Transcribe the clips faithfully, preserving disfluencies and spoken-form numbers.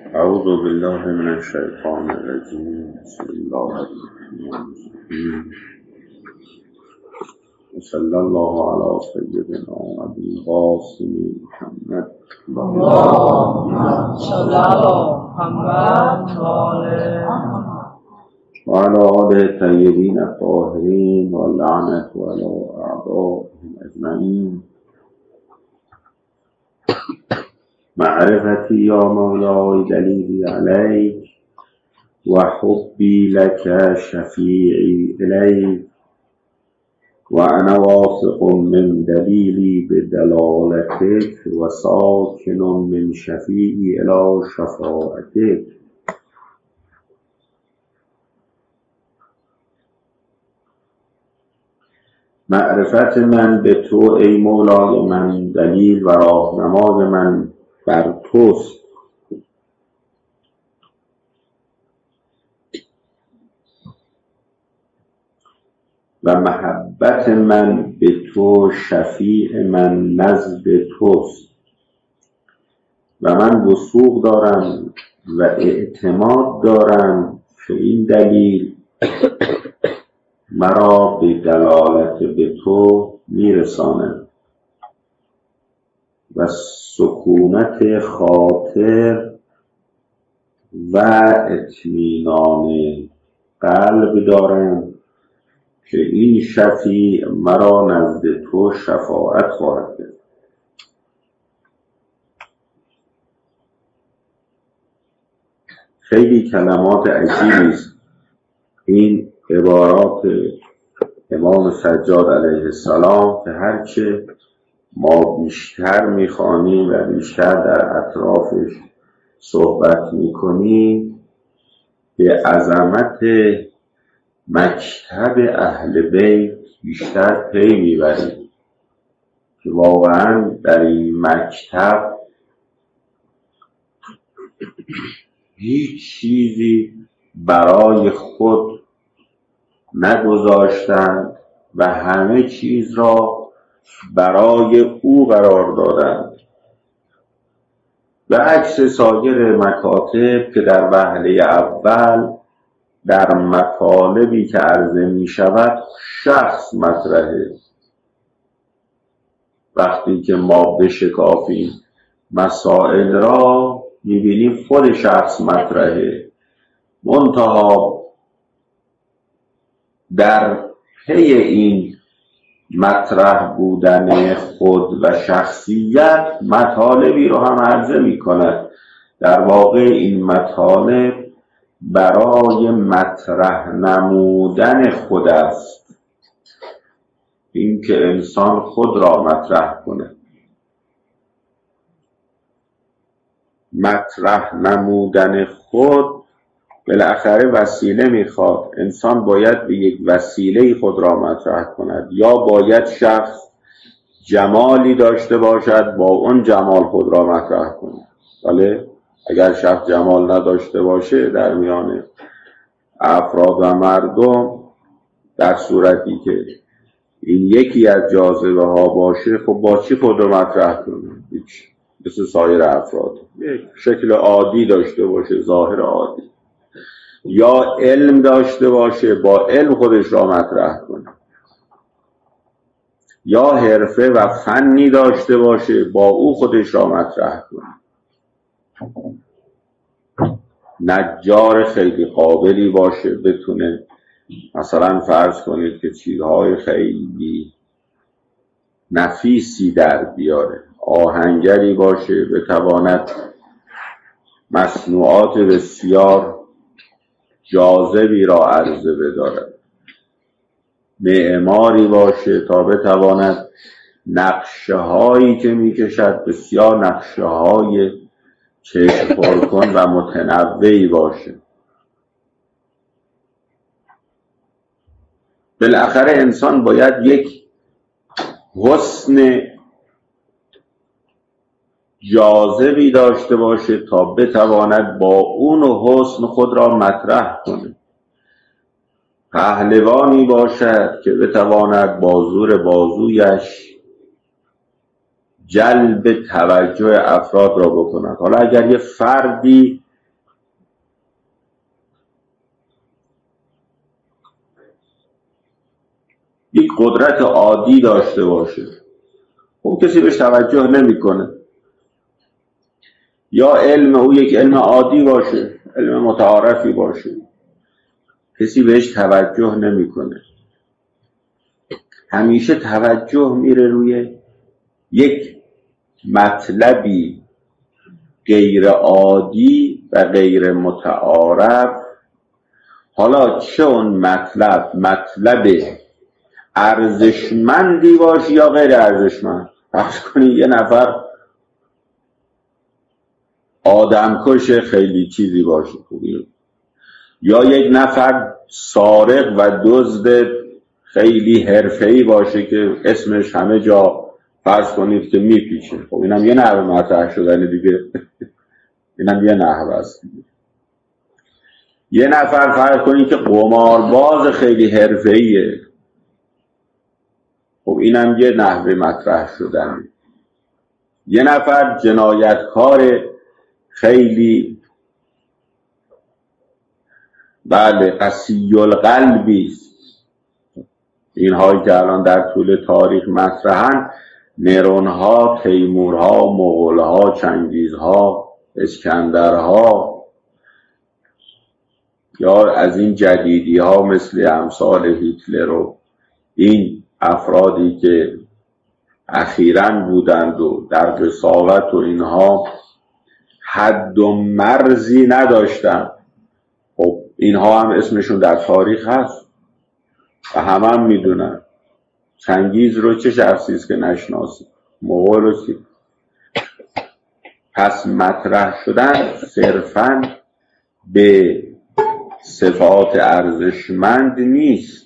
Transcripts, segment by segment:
اعوذ بالله من الشیطان الرجیم. بسم الله الرحمن الرحیم. صلی الله علی سیدنا ابی القاسم محمد. اللهم صل علی محمد و آل محمد و علی آل طیبین الطاهرین و لعنت علی اعدائهم اجمعین. معرفتی یا مولای دلیلی علیک و حبی لک شفیعی الیک و انا واثق من دلیلی بدلالتک و ساکن من شفیعی الی شفاعتک. معرفت من به تو ای مولای من دلیل و راهنمای من بر توست. و محبت من به تو شفیع من نزد توست و من وثوق دارم و اعتماد دارم که این دلیل مرا به دلالت به تو میرساند و سکونت خاطر و اطمینان قلب دارم که این شفیع مرا نزد تو شفاعت خواهد کرد. خیلی کلمات عجیبی است این عبارات امام سجاد علیه السلام که هرچه ما بیشتر میخوانیم و بیشتر در اطرافش صحبت میکنیم به عظمت مکتب اهل بیت بیشتر پی میبریم که واقعا در این مکتب هیچ چیزی برای خود نگذاشتند و همه چیز را برای او قرار دادند و عکس سایر مکاتب که در وهله اول در مطالبی که عرضه می شود شخص مطرحه. وقتی که ما بشکافیم مسائل را می بینیم خود شخص مطرحه، منتها در پی این مطرح بودن خود و شخصیت مطالبی رو هم عرضه می کند. در واقع این مطالب برای مطرح نمودن خود است، این که انسان خود را مطرح کنه. مطرح نمودن خود بالاخره وسیله میخواد. انسان باید به یک وسیله خود را مطرح کند، یا باید شخص جمالی داشته باشد با اون جمال خود را مطرح کند. بله، اگر شخص جمال نداشته باشه در میان افراد و مردم، در صورتی که این یکی از جاذبه ها باشه، خب با چی خود را مطرح کنه؟ هیچ. مثل سایر افراد یک شکل عادی داشته باشه، ظاهر عادی، یا علم داشته باشه با علم خودش را مطرح کنه، یا حرفه و فنی داشته باشه با او خودش را مطرح کنه. نجار خیلی قابلی باشه، بتونه مثلا فرض کنید که چیزهای خیلی نفیسی در بیاره. آهنگری باشه بتواند مصنوعات بسیار جاذبی را عرضه بدارد. معماری باشه تا بتواند نقشه هایی که میکشد بسیار نقشه های چشم پرکن و متنوعی باشه. بالاخره انسان باید یک حسن جاذبی داشته باشه تا بتواند با اون حسن خود را مطرح کنه. پهلوانی باشد که بتواند با زور بازویش جلب توجه افراد را بکند. حالا اگر یه فردی قدرت عادی داشته باشه، خب کسی بهش توجه نمیکنه. یا علم او یک علم عادی باشه، علم متعارفی باشه، کسی بهش توجه نمیکنه. همیشه توجه میره روی یک مطلبی غیر عادی و غیر متعارف. حالا چه اون مطلب مطلب ارزشمندی باشه یا غیر ارزشمند. فرض کنید یه نفر آدمکش خیلی چیزی باشه، یا یک نفر سارق و دزد خیلی حرفه‌ای باشه که اسمش همه جا فرض کنید که میپیچه. خب اینم یه نحوه مطرح شدن دیگه. اینم یه نحوه است دیگه. یه نفر فرض کنید که قمارباز خیلی حرفه‌ایه، خب اینم یه نحوه مطرح شدن. یه نفر جنایتکار خیلی بله قسی القلبی است. اینهایی که الان در طول تاریخ مطرحن، نرونها، تیمورها، مغولها، چنگیزها، اسکندرها، یا از این جدیدی ها مثل امثال هیتلر و این افرادی که اخیراً بودند و در قساوت و اینها حد و مرزی نداشتند. خب اینها هم اسمشون در تاریخ هست و همه هم میدونن. چنگیز رو چه شخصی است که نشناسی؟ مغول رو چی؟ پس مطرح شدن صرفاً به صفات ارزشمند نیست،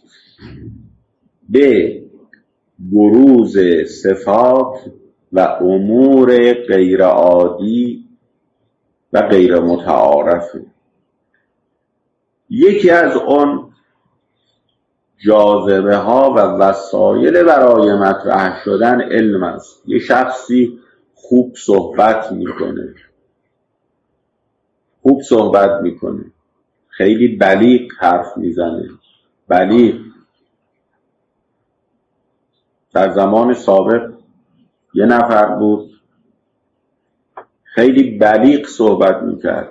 به بروز صفات و امور غیر عادی و غیر متعارف. یکی از اون جاذبه ها و وسایل برای مطرح شدن علم است. یه شخصی خوب صحبت میکنه، خوب صحبت میکنه، خیلی بلیغ حرف میزنه. بلیغ در زمان سابق یه نفر بود خیلی بلیغ صحبت میکرد،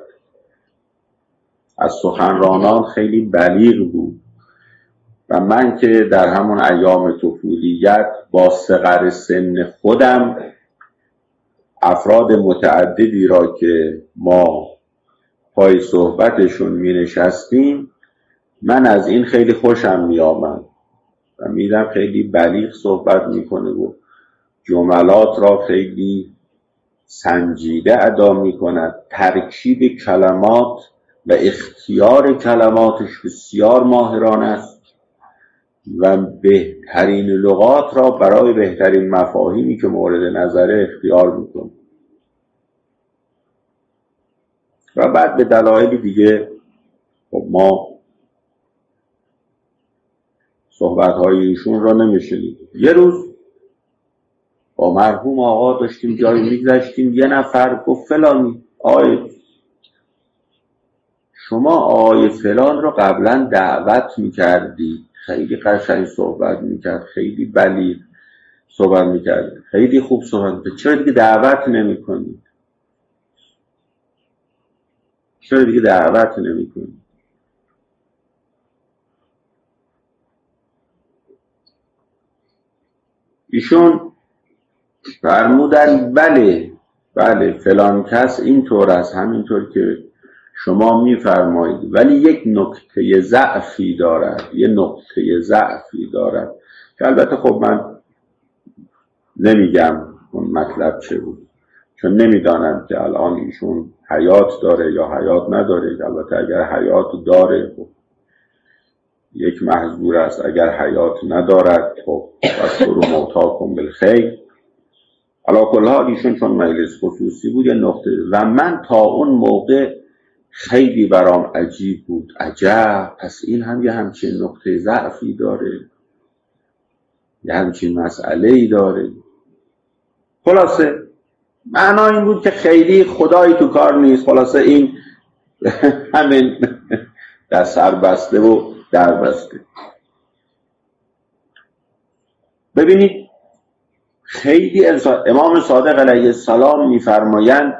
از سخنرانان خیلی بلیغ بود و من که در همون ایام طفولیت با صغر سن خودم افراد متعددی را که ما پای صحبتشون می نشستیم، من از این خیلی خوشم می آمد و میدم خیلی بلیغ صحبت میکنه و جملات را خیلی سنجیده ادا میکند. ترکیب کلمات و اختیار کلماتش بسیار ماهرانه است و بهترین لغات را برای بهترین مفاهیمی که مورد نظره اختیار میکنه. و بعد به دلایل دیگه خب ما صحبت‌های ایشون را نمیشنیدیم. یه روز با مرحوم آقا داشتیم جایی میگذشتیم، یه نفر گفت فلانی آقای شما آقای فلان رو قبلا دعوت میکردی، خیلی قشنگ صحبت میکرد، خیلی بلیغ صحبت میکرد، خیلی خوب صحبت میکرد، چرا دیگه دعوت نمیکنی؟ چرا دیگه دعوت نمیکنی؟ ایشون فرمودن بله بله فلان کس اینطور است، همینطور که شما میفرمایید، ولی یک نکته ضعفی دارد، یک نکته ضعفی دارد که البته خب من نمیگم اون مطلب چه بود، چون نمیدانم که الان ایشون حیات داره یا حیات نداره. البته اگر حیات داره خب یک محضور است، اگر حیات ندارد خب بس برو موتاکم بالخیر. علا کل حال ایشون چون مجلس خصوصی بود یه نقطه و من تا اون موقع خیلی برام عجیب بود، عجب پس این هم یه همچین نقطه ضعفی داره، یه همچین مسئله‌ای داره. خلاصه معنا این بود که خیلی خدایی تو کار نیست. خلاصه این همین در سر بسته و در بسته. ببینید خیلی انسان، امام صادق علیه السلام میفرمایند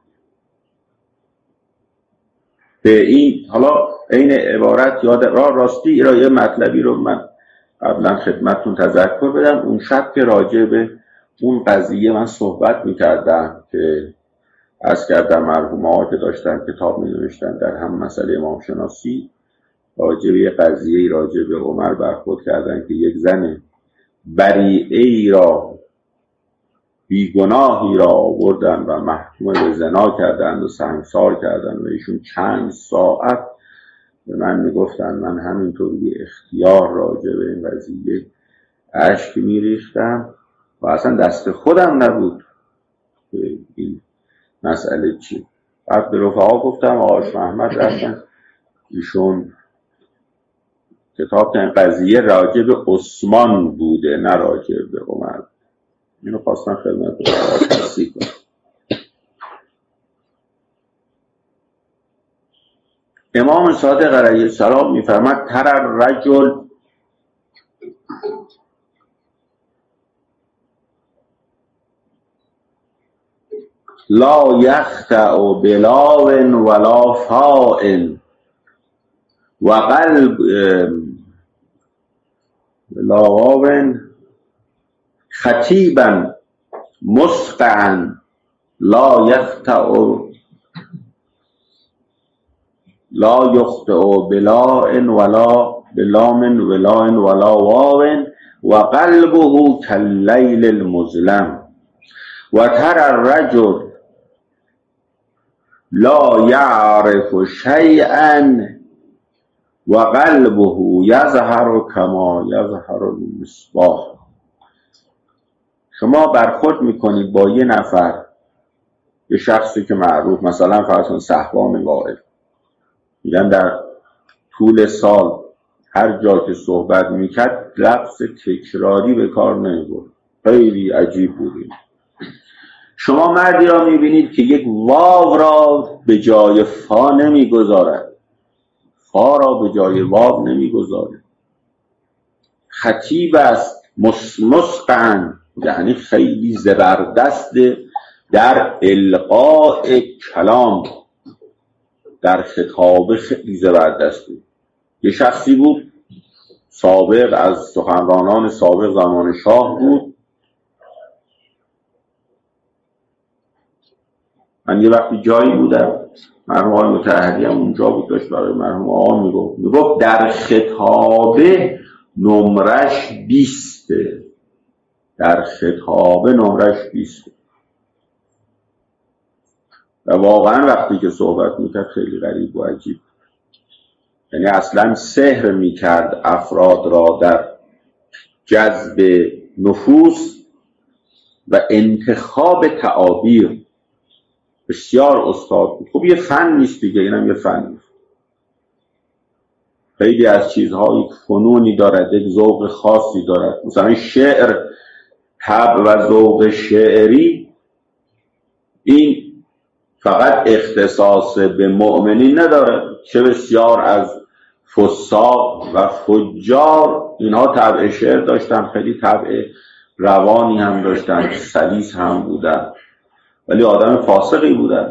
به این، حالا این عبارت یاد را راستی را یه مطلبی رو من قبلا خدمتتون تذکر بدم. اون شب که راجع به اون قضیه من صحبت میکردم که عرض کردم مرحوم ها که داشتن کتاب می نوشتن در هم مسئله امام شناسی، راجع به قضیه راجع به عمر برخورد کردن که یک زن بریئه‌ای را، بیگناهی را آوردن و محکوم به زنا کردند و سنگسار کردند و ایشون چند ساعت به من میگفتن، من همینطور بی اختیار راجع به این قضیه اشک میریختم و اصلا دست خودم نبود که این مسئله چی. بعد به رفقا گفتم آقاش محمد رفتن ایشون کتاب که این قضیه راجع به عثمان بوده نه راجع به عمر. اینو خواستم خدمت رفقا تصدیق کنم. امام صادق علیه السلام میفرماد تر الرجل لا یخطأ بلاو ولا فاء و قلب لاواو خطیبا مسقعا لا یخطأ لا یخطئ بلاء ولا بلام ولا ولا واو و قلبه كاللیل المظلم و تر الرجل لا یعرف شیئا و قلبه یظهر کما یظهر المصباح. شما برخورد میکنید با یه نفر، یه شخصی که معروف، مثلا فرض کن صحبان واعظ، میگن در طول سال هر جا که صحبت میکرد لفظ تکراری به کار نمیبرد، خیلی عجیب بود. شما مردی را میبینید که یک واو را به جای فا نمیگذارد، فا را به جای واو نمیگذارد، خطیب است، مسمسقن، یعنی خیلی زبردست در القاء کلام، در خطاب خیلی زبردست بود. یه شخصی بود سابق، از سخنرانان سابق زمان شاه بود. من یه وقتی جایی بودم، مرحوم آقای مطهری هم اونجا بود، داشت برای مرحوم آقا میگفت میگفت در خطابه نمرش بیسته، در خطابه نمرش بیسته. و واقعا وقتی که صحبت میکرد خیلی غریب و عجیب، یعنی اصلا سحر میکرد افراد را در جذب نفوس و انتخاب تعابیر. بسیار استاد بود. خب یه فن نیست دیگه، اینم یه فن نیست. خیلی از چیزهای فنونی دارد، یک ذوق خاصی دارد. مثلا شعر، طبع و ذوق شعری، این فقط اختصاص به مؤمنین نداره، چه بسیار از فساق و فجار اینها طبع شعر داشتن، خیلی طبع روانی هم داشتن، سلیس هم بودن، ولی آدم فاسقی بودن.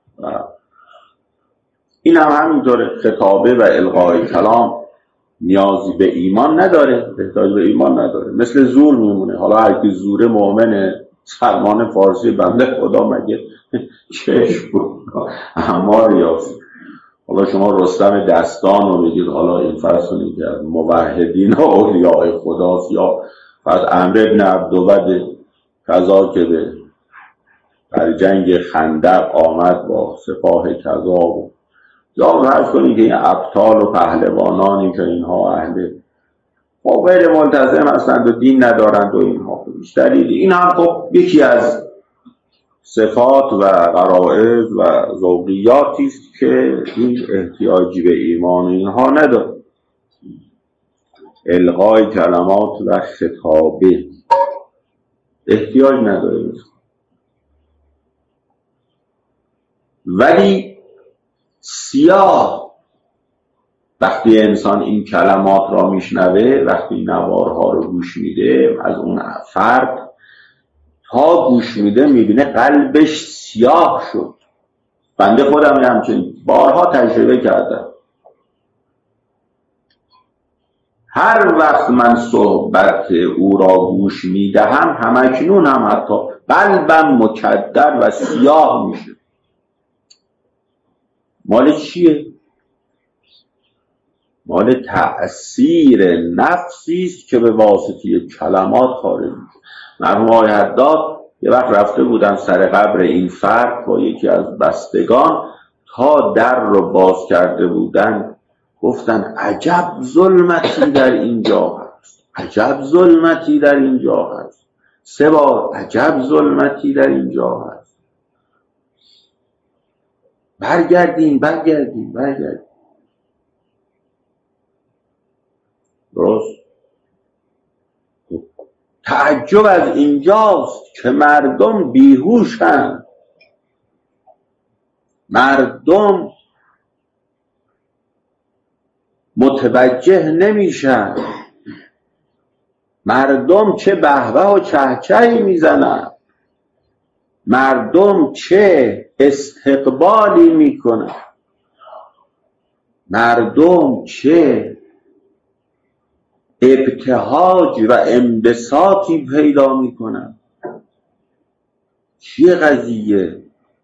این هم همینطوره. خطابه و القای کلام نیازی به ایمان نداره، احتیاج به ایمان نداره، مثل زور میمونه. حالا هر کی زور مؤمنه، سلمان فارسی بنده خدا مگه چشم بود اما ریاضی. حالا شما رستم دستان رو بگید، حالا این فرض کنید که موحدین و اولیاء خداست، یا فرض عمرو بن عبدود کذا که به در جنگ خندق آمد با سپاه کذا، و یا فرض کنید که این ابطال و پهلوانانی که اینها اهل خب غیر ملتزم هستند و دین ندارند و اینها بیشتری، این هم خب یکی از صفات و غرائز و ذوقیاتی است که این احتیاجی به ایمان اینها نداره. القای کلمات و خطابه احتیاج نداره. ولی سیاه وقتی انسان این کلمات را میشنوه، وقتی نوارها رو گوش میده، از اون فرد تا گوش میده میبینه قلبش سیاه شد. بنده خودم همچنین بارها تجربه کردم. هر وقت من صحبت او را گوش میدهم، همکنون هم حتی قلبم مکدر و سیاه میشه. مال چیه؟ مال تأثیر نفسی است که به واسطه کلمات خارج میشه. مرحوم آقای حداد یه وقت رفته بودن سر قبر این فرد با یکی از بستگان، تا در رو باز کرده بودن گفتن عجب ظلمتی در اینجا هست، عجب ظلمتی در اینجا هست، سه بار عجب ظلمتی در اینجا هست. برگردین برگردین برگردین. درست؟ تعجب از اینجاست که مردم بیهوشند، مردم متوجه نمیشن، مردم چه بهبه و چهچهی میزنن، مردم چه استقبالی میکنن، مردم چه ابتهاج و انبساطی پیدا میکنن. چیه قضیه؟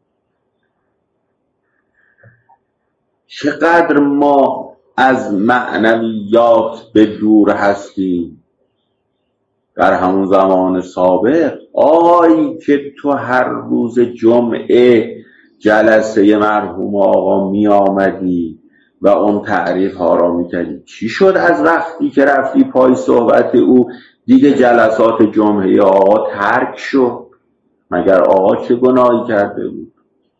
چقدر ما از معنویات به دور هستیم. در همون زمان سابق آی که تو هر روز جمعه جلسه مرحوم آقا می آمدی و اون تعریف ها را می کردی، چی شد از وقتی که رفتی پای صحبت او دیگه جلسات جمعه آقا ترک شد؟ مگر آقا چه گناهی کرده بود؟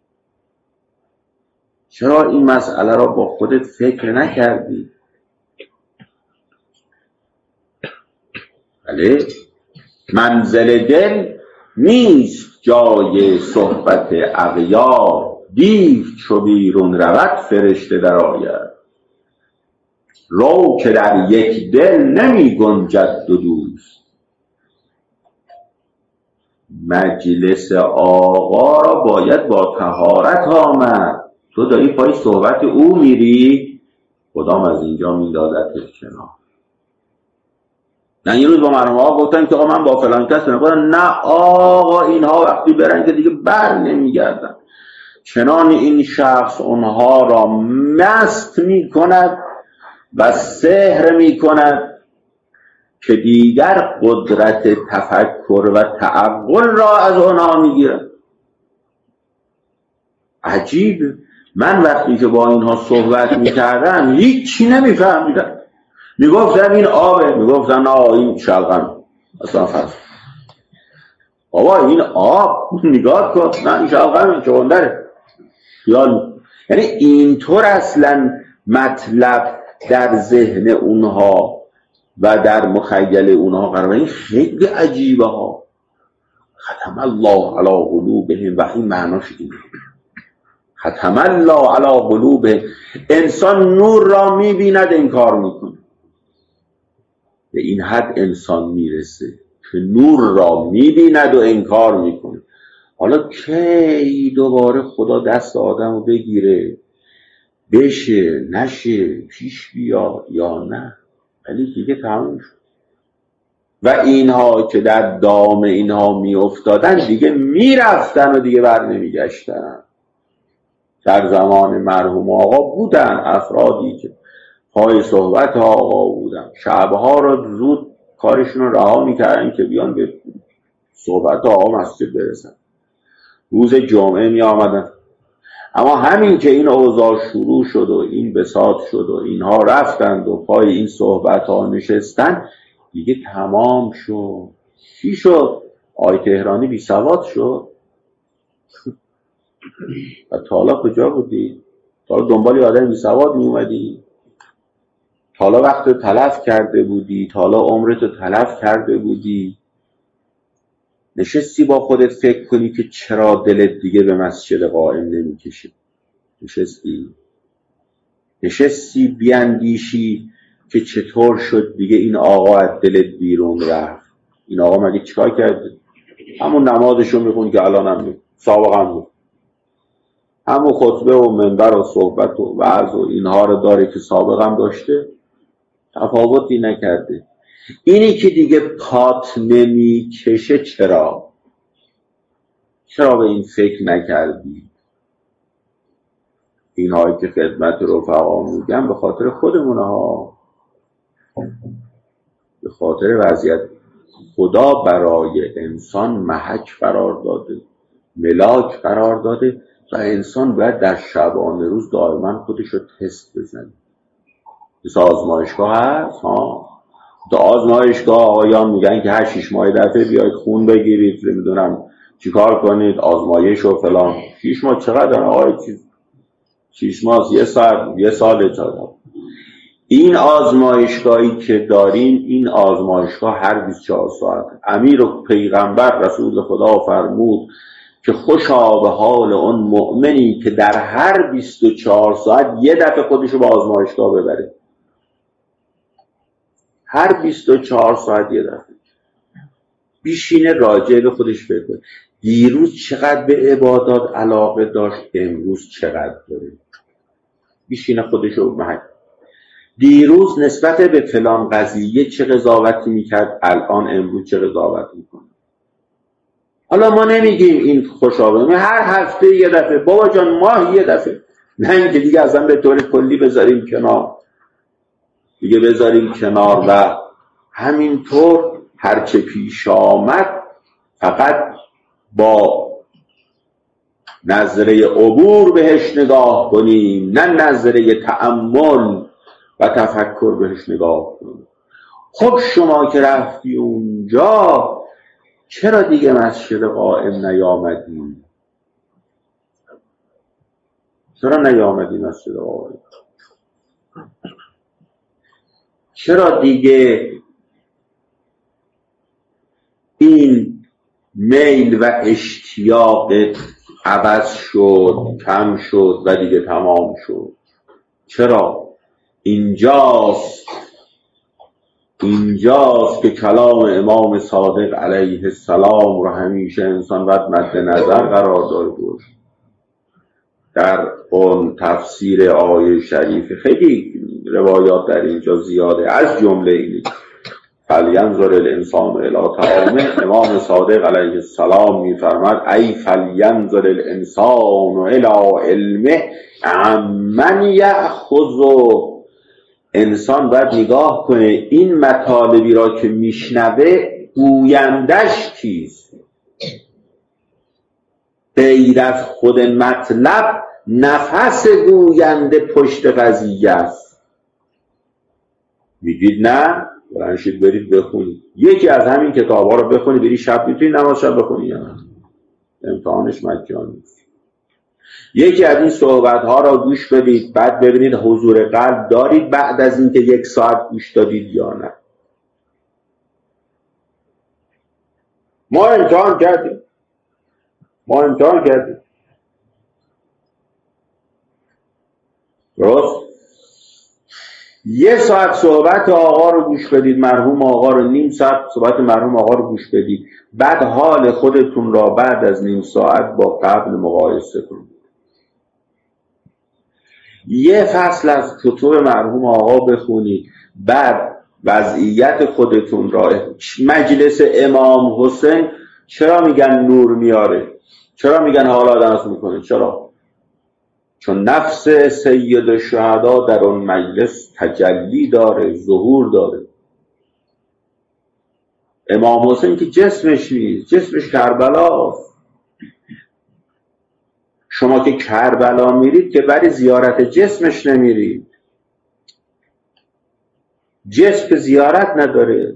چرا این مسئله را با خودت فکر نکردی؟ بله، منزل دل نیست جای صحبت اغیار، دیو چو بیرون رود فرشته در آید. رو که در یک دل نمی گنجد دو دوست. مجلس آقا را باید با طهارت آمد. تو داری پای صحبت او میری، کدام از اینجا میدادت کنار. نه یه روز با مرحوم آقا گفتن که آقا من با فلان کس نمی‌کنم، نه آقا اینها وقتی برن که دیگه بر نمیگردن. چنان این شخص اونها را مست میکند و سحر میکند که دیگر قدرت تفکر و تعقل را از اونها میگیرد. عجیب. من وقتی که با اینها صحبت میکردم هیچی نمیفهمیدم. میگفتم این آبه، میگفتم نه این شلغم. اصلا فرض بابا این آب نگاه کن، نه این شلغمه چغندره. یعنی اینطور اصلا مطلب در ذهن اونها و در مخیل اونها قرار. این خیلی عجیبه ها. ختم الله علی قلوبهم و این معناش اینه. ختم الله علی قلوبهم. انسان نور را میبیند انکار میکنه. به این حد انسان میرسه که نور را میبیند و انکار میکنه. حالا کی دوباره خدا دست آدم رو بگیره، بشه نشه، پیش بیا یا نه، ولی دیگه تموم شد. و اینها که در دام اینها میافتادن دیگه میرفتن و دیگه بر نمیگشتن. در زمان مرحوم آقا بودن افرادی که پای صحبت آقا بودن، شبها رو زود کارشون رو رها میکردن که بیان به صحبت آقا مسجد برسن، روز جمعه می آمدن. اما همین که این اوضاع شروع شد و این بساط شد و اینها رفتند و پای این صحبت ها نشستن، دیگه تمام شد. چی شد؟ آی تهرانی بی سواد شد. و تا حالا کجا بودی؟ تا حالا دنبال آدم بی سواد می اومدی؟ تا حالا وقت تلف کرده بودی؟ تا حالا عمرتو تلف کرده بودی؟ نشستی با خودت فکر کنی که چرا دلت دیگه به مسجد قائم نمی کشی؟ نشستی؟ نشستی بیاندیشی که چطور شد دیگه این آقا از دلت بیرون رفت. این آقا مگه چیکار کرده؟ همون نمازشو میخون که الان هم میخون، سابقا هم میخون، همون خطبه و منبر و صحبت و وعظ و اینها رو داره که سابقا هم داشته، تفاوتی نکرده. اینی که دیگه پات نمیکشه چرا؟ چرا به این فکر نکردی؟ اینهایی که خدمت رفقا میگم به خاطر خودمونه ها، به خاطر وضعیت. خدا برای انسان محک قرار داده، ملاک قرار داده و انسان باید در شبانه روز دائما خودش رو تست بزنه. مثل آزمایشگاه هست ها، تو آزمایشگاه آقایان میگن که هر شیش ماه دفعه بیاید خون بگیرید، نمیدونم چیکار کنید، آزمایش و فلان. شیش ماه چقدر آقای چیز؟ شیش ماه یه سال، یه سال چقدر؟ این آزمایشگاهی که داریم، این آزمایشگاه هر بیست و چهار ساعت. امیر و پیغمبر رسول خدا فرمود که خوشا به حال اون مؤمنی که در هر بیست و چهار ساعت یه دفعه خودشو به آزمایشگاه ببره. هر بیست و چهار ساعت یه دفعه بیشینه راجع به خودش فکر کنه. دیروز چقدر به عبادات علاقه داشت، امروز چقدر داره. بیشینه خودشو محک. دیروز نسبت به فلان قضیه چه قضاوتی میکرد، الان امروز چه قضاوتی میکنه. حالا ما نمیگیم این خوشابه، هر هفته یه دفعه، بابا جان ماه یه دفعه، نه اینکه دیگه اصلا به طور کلی بذاریم کنار، دیگه بذاریم کنار و همینطور هرچه پیش آمد فقط با نظره عبور بهش نگاه کنیم، نه نظره تأمل و تفکر بهش نگاه کنیم. خب شما که رفتی اونجا چرا دیگه مسجد قائم نیامدی؟ چرا نیامدی مسجد قائم؟ چرا دیگه این میل و اشتیاق عوض شد، کم شد و دیگه تمام شد؟ چرا؟ اینجاست اینجاست که کلام امام صادق علیه السلام رو همیشه انسان باید مد نظر قرار داده باشه. در اون تفسیر آیه شریف خیلی روایات در اینجا زیاده، از جمله اینی فلینظر الانسان الی طعامه. امام صادق علیه السلام میفرماد ای فلینظر الانسان الی علمه عمن یأخذ. انسان باید نگاه کنه این مطالبی را که میشنوه گویندش کیست. غیر از خود مطلب نفس گوینده پشت قضیه است. میگید نه؟ برنشید برید بخونید. یکی از همین کتاب ها رو بخونید، بری شب میتونید نماز شب بخونید یا نه؟ امتحانش مجانی است. یکی از این صحبت ها را گوش بدید، بعد ببینید حضور قلب دارید بعد از اینکه یک ساعت گوش دادید یا نه. ما امتحان کردیم ما امتحان کردیم درست؟ یه ساعت صحبت آقا رو گوش بدید، مرحوم آقا رو، نیم ساعت صحبت مرحوم آقا رو گوش بدید، بعد حال خودتون را بعد از نیم ساعت با قبل مقایسه کنید. یه فصل از کتب مرحوم آقا بخونید، بعد وضعیت خودتون را. مجلس امام حسین چرا میگن نور میاره؟ چرا میگن حال آدم میکنه؟ چرا؟ چون نفس سید الشهدا در اون مجلس تجلی داره، ظهور داره. امام حسین که جسمش نیست، جسمش کربلاست. شما که کربلا میرید که برای زیارت جسمش نمیرید. جسم که زیارت نداره.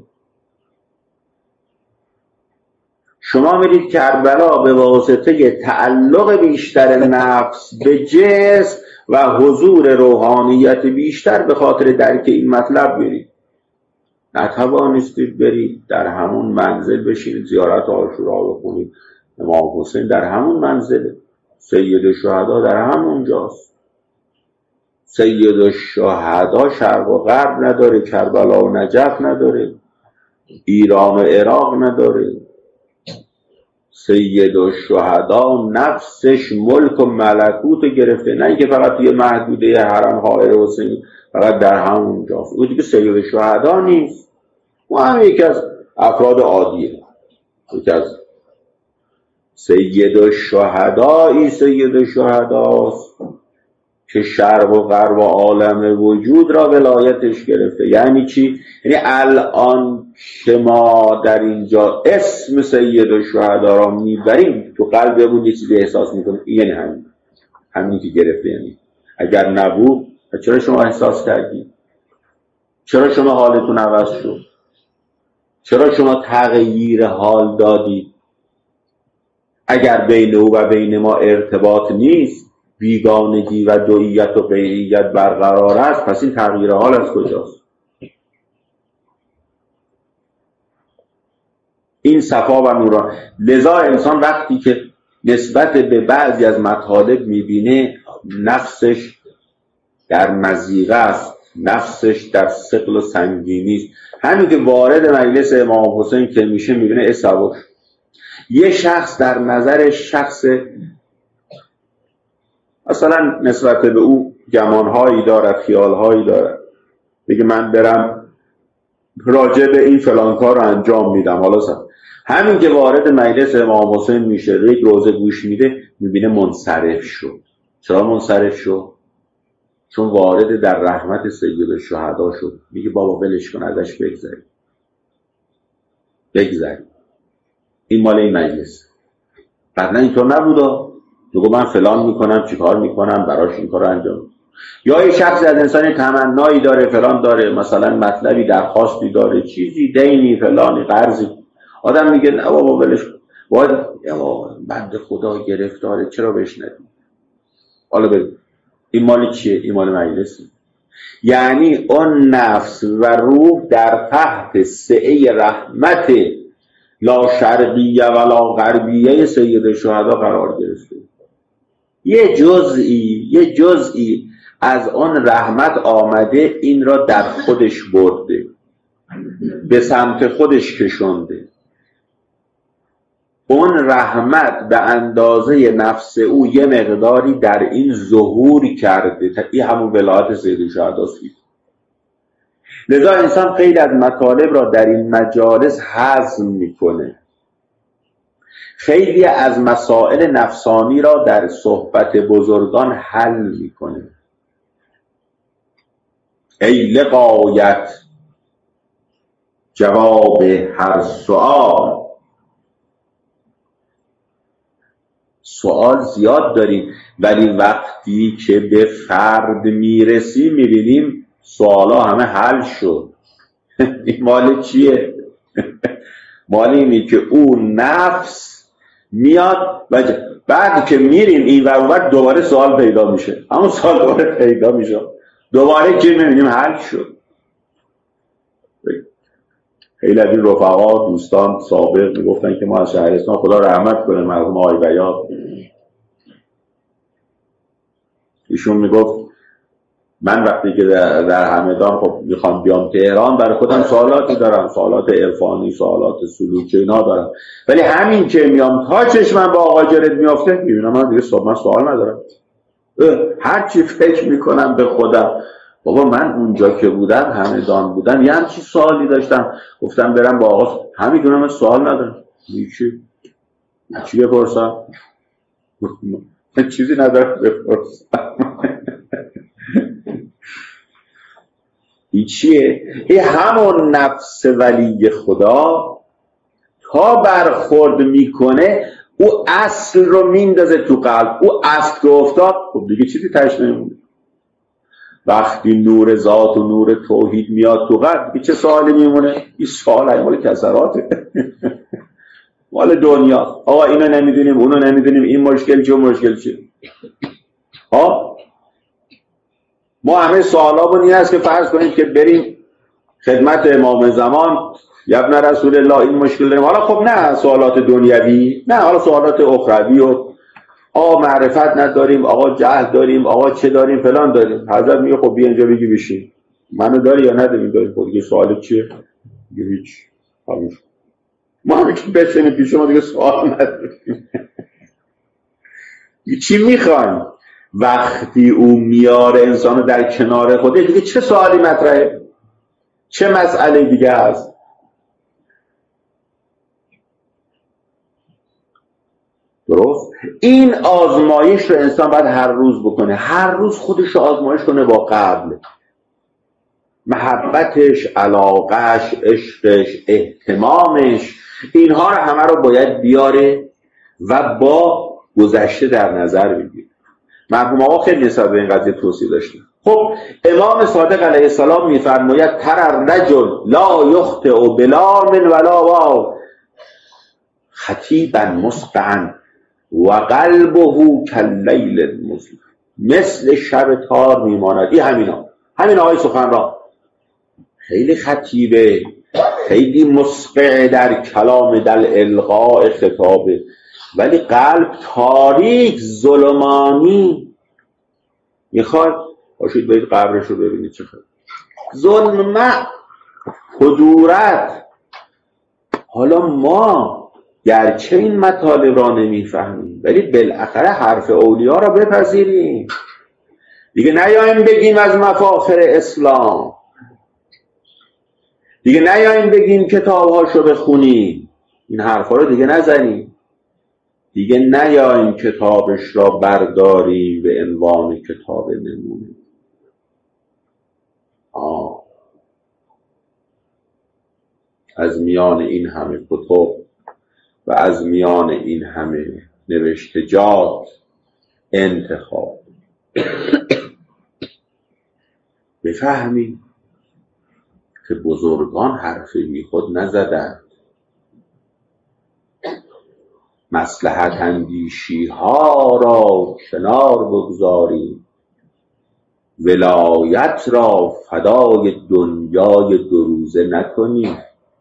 شما میرید کربلا به واسطه تعلق بیشتر نفس به جسم و حضور روحانیت بیشتر به خاطر درک این مطلب میرید. نتوانستید برید در همون منزل بشینید زیارت عاشورا بکنید. امام حسین در همون منزله، سید الشهدا در همون جاست. سید الشهدا شرق و غرب نداره، کربلا و نجف نداره، ایران و عراق نداره. سید الشهدا نفسش ملک و ملکوت گرفته، نه اینکه فقط توی محدوده حرم حائر حسینی فقط در همونجاست. او دیگه سید الشهدا نیست، او هم یکی از افراد عادیه، یکی از سید الشهدایی سید الشهداست که شرق و غرب و عالم وجود را ولایتش گرفته. یعنی چی؟ یعنی الان که ما در اینجا اسم سید الشهدا را میبریم، تو قلبمون یه چیزی احساس میکنیم، یعنی همین همین که گرفته. یعنی اگر نبود چرا شما احساس کردید؟ چرا شما حالتون عوض شد؟ چرا شما تغییر حال دادید؟ اگر بین او و بین ما ارتباط نیست، بیگانگی و دوییت و غیریت برقرار است، پس این تغییر حال از کجاست؟ این صفا و نوران. لذا انسان وقتی که نسبت به بعضی از مطالب میبینه نفسش در مضیقه است، نفسش در ثقل و سنگینی است، همین که وارد مجلس امام حسین که میشه میبینه اصابش. یه شخص در نظر شخص مثلا نسبت به او گمانهایی دارد، خیالهایی دارد، بگه من برم راجع به این فلان کار رو انجام میدم. حالا سن. همین که وارد مجلس امام حسین میشه، یک روزه گوش میده، میبینه منصرف شد. چرا منصرف شد؟ چون وارد در رحمت سید الشهدا شد. میگه بابا ولش کن، ازش بگذری بگذری این مال این مجلس. قبلا اینطور نبودا، میگه من فلان میکنم، چیکار میکنم، براش این کارو انجام. یا یه شخصی از انسان تمنایی داره، فلان داره، مثلا مطلبی درخواستی داره، چیزی دینی فلانی قرضی، آدم میگه نه بابا ولش کن، باید بنده خدا گرفتاره، چرا بهش ندیم. حالا ببین این مال چیه؟ این مال مجلسه. یعنی اون نفس و روح در تحت سعه رحمت لا شرقیه ولا غربیه سید الشهدا قرار گرفته. یه جزئی یه جزئی از آن رحمت آمده، این را در خودش برده، به سمت خودش کشونده. اون رحمت به اندازه نفس او یه مقداری در این ظهور کرده، این همون ولایت سید الشهداست. لذا انسان خیلی از مطالب را در این مجالس هضم میکنه، خیلی از مسائل نفسانی را در صحبت بزرگان حل میکنه. ای لغایت جواب هر سوال. سوال زیاد داریم، ولی وقتی که به فرد میرسی میبینیم سوالا همه حل شد. این مال چیه؟ مال اینی که اون نفس میاد و بعد که میریم این و اون دوباره سوال پیدا میشه، همون سوال دوباره پیدا میشه، دوباره که میبینیم حل شد. خیلی از این رفقا دوستان سابق میگفتن که ما از شهرستان خدا رحمت کنه مرحوم آقای بیات، ایشون میگفت من وقتی که در, در همدان خب میخوام بیام تهران، برای خودم سوالاتی دارم، سوالات عرفانی، سوالات سلوکی اینا دارم، ولی همین که میام تا چشمم با آقا جرد میافته میبینم من دیگه صبح من سوال ندارم. هر چی فکر میکنم به خودم، بابا من اونجا که بودم همدان بودم یه همچی سوالی داشتم، گفتم برم با آقا همینطور من سوال ندارم. چی؟ چی بپرسم؟ چیزی ندارم بپرسم. این چیه؟ این همون نفس ولی خدا تا برخورد میکنه او اصل رو میندازه تو قلب. او اصل که افتاد خب دیگه چیزی تش نمیمونه. وقتی نور ذات و نور توحید میاد تو قلب دیگه چه سوالی میمونه؟ این سوال های مال کسراته. مال دنیا. آقا اینو نمیدونیم، اونو نمیدونیم، این مشکل چه مشکل چه. ها ما همه سوالامون این است که فرض کنید که بریم خدمت امام زمان، یا ابن رسول الله این مشکل داریم. حالا خب نه سوالات دنیوی، نه حالا سوالات اخروی و آقا معرفت نداریم، آقا جهل داریم، آقا چه داریم، فلان داریم. حضرت میگه خب بیا اینجا بگی بشین. منو داری یا نداری؟ داری. خب دیگه سوال چیه؟ دیگه هیچ. خاموش. ما هم که بشینیم پیش شما دیگه سوال نداریم. چی میخوایم؟ وقتی او میاره انسانو در کنار خوده دیگه چه سوالی مطرحه؟ چه مسئله دیگه هست؟ درست؟ این آزمایش رو انسان باید هر روز بکنه. هر روز خودش رو آزمایش کنه با قبل. محبتش، علاقش، عشقش، اهتمامش، اینها رو همه رو باید بیاره و با گذشته در نظر بگیره. مرحوم آقا خیلی نسبت به این قضیه توصیه داشتن. خب امام صادق علیه السلام میفرماید تر الرجل لا یخطئ بلا من ولا واو خطیبا مسقعا و قلبه کاللیل المظلم، مثل شب تار میماند. این همینا همین آقای سخنران خیلی خطیبه، خیلی مسقع در کلام، در القاء خطابه، ولی قلب تاریک، ظلمانی. میخواد باشید برید قبرش رو ببینید چه خیلی ظلمه، کدورت. حالا ما گرچه این مطالب را نمیفهمیم ولی بالاخره حرف اولیاء را بپذیریم دیگه. نیاییم بگیم از مفاخر اسلام، دیگه نیاییم بگیم کتابهاشو بخونیم، این حرفا رو دیگه نزنیم. دیگه نیاییم کتابش را برداریم به عنوان کتاب نمونه. آه. از میان این همه کتب و از میان این همه نوشتجات انتخاب بفهمیم که بزرگان حرف بی خود نزدند. مصلحت اندیشی ها را کنار بگذاریم، ولایت را فدای دنیای دو روزه نکنیم،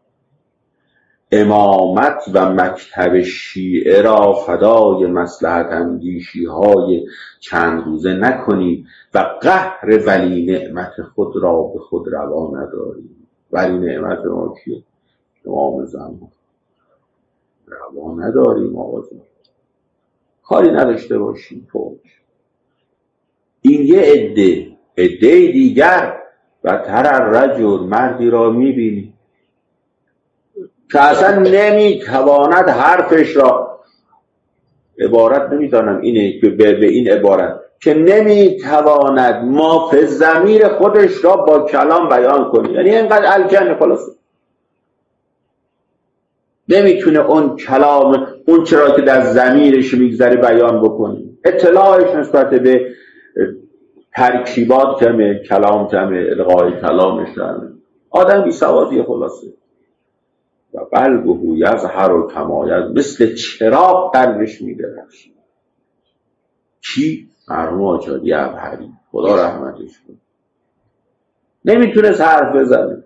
امامت و مکتب شیعه را فدای مصلحت اندیشی های چند روزه نکنیم و قهر ولی نعمت خود را به خود روا نداریم. ولی نعمت ما کیه؟ امام زمان. روا نداریم آقا، کاری نداشته باشیم. فوج این یه عده عده دیگر و تر الرجل، مردی را میبینی که اصلا نمیتواند حرفش را، عبارت نمیدانم اینه که به, به این عبارت که نمیتواند ما فی ضمیر خودش را با کلام بیان کنه، یعنی اینقدر الکن خلاصه نمیتونه اون کلام، اون چرا که در ضمیرش میگذره بیان بکنه. اطلاعش نسبت به ترکیبات کمه، کلام کمه، الغای کلامش کمه. آدم بی سوادی خلاصه. و قلبه یظهر و کماید، مثل چراغ قلبش میدرخشه. کی؟ مرحوم آجالی ابهری، خدا رحمتش کنه. نمیتونه حرف بزنه،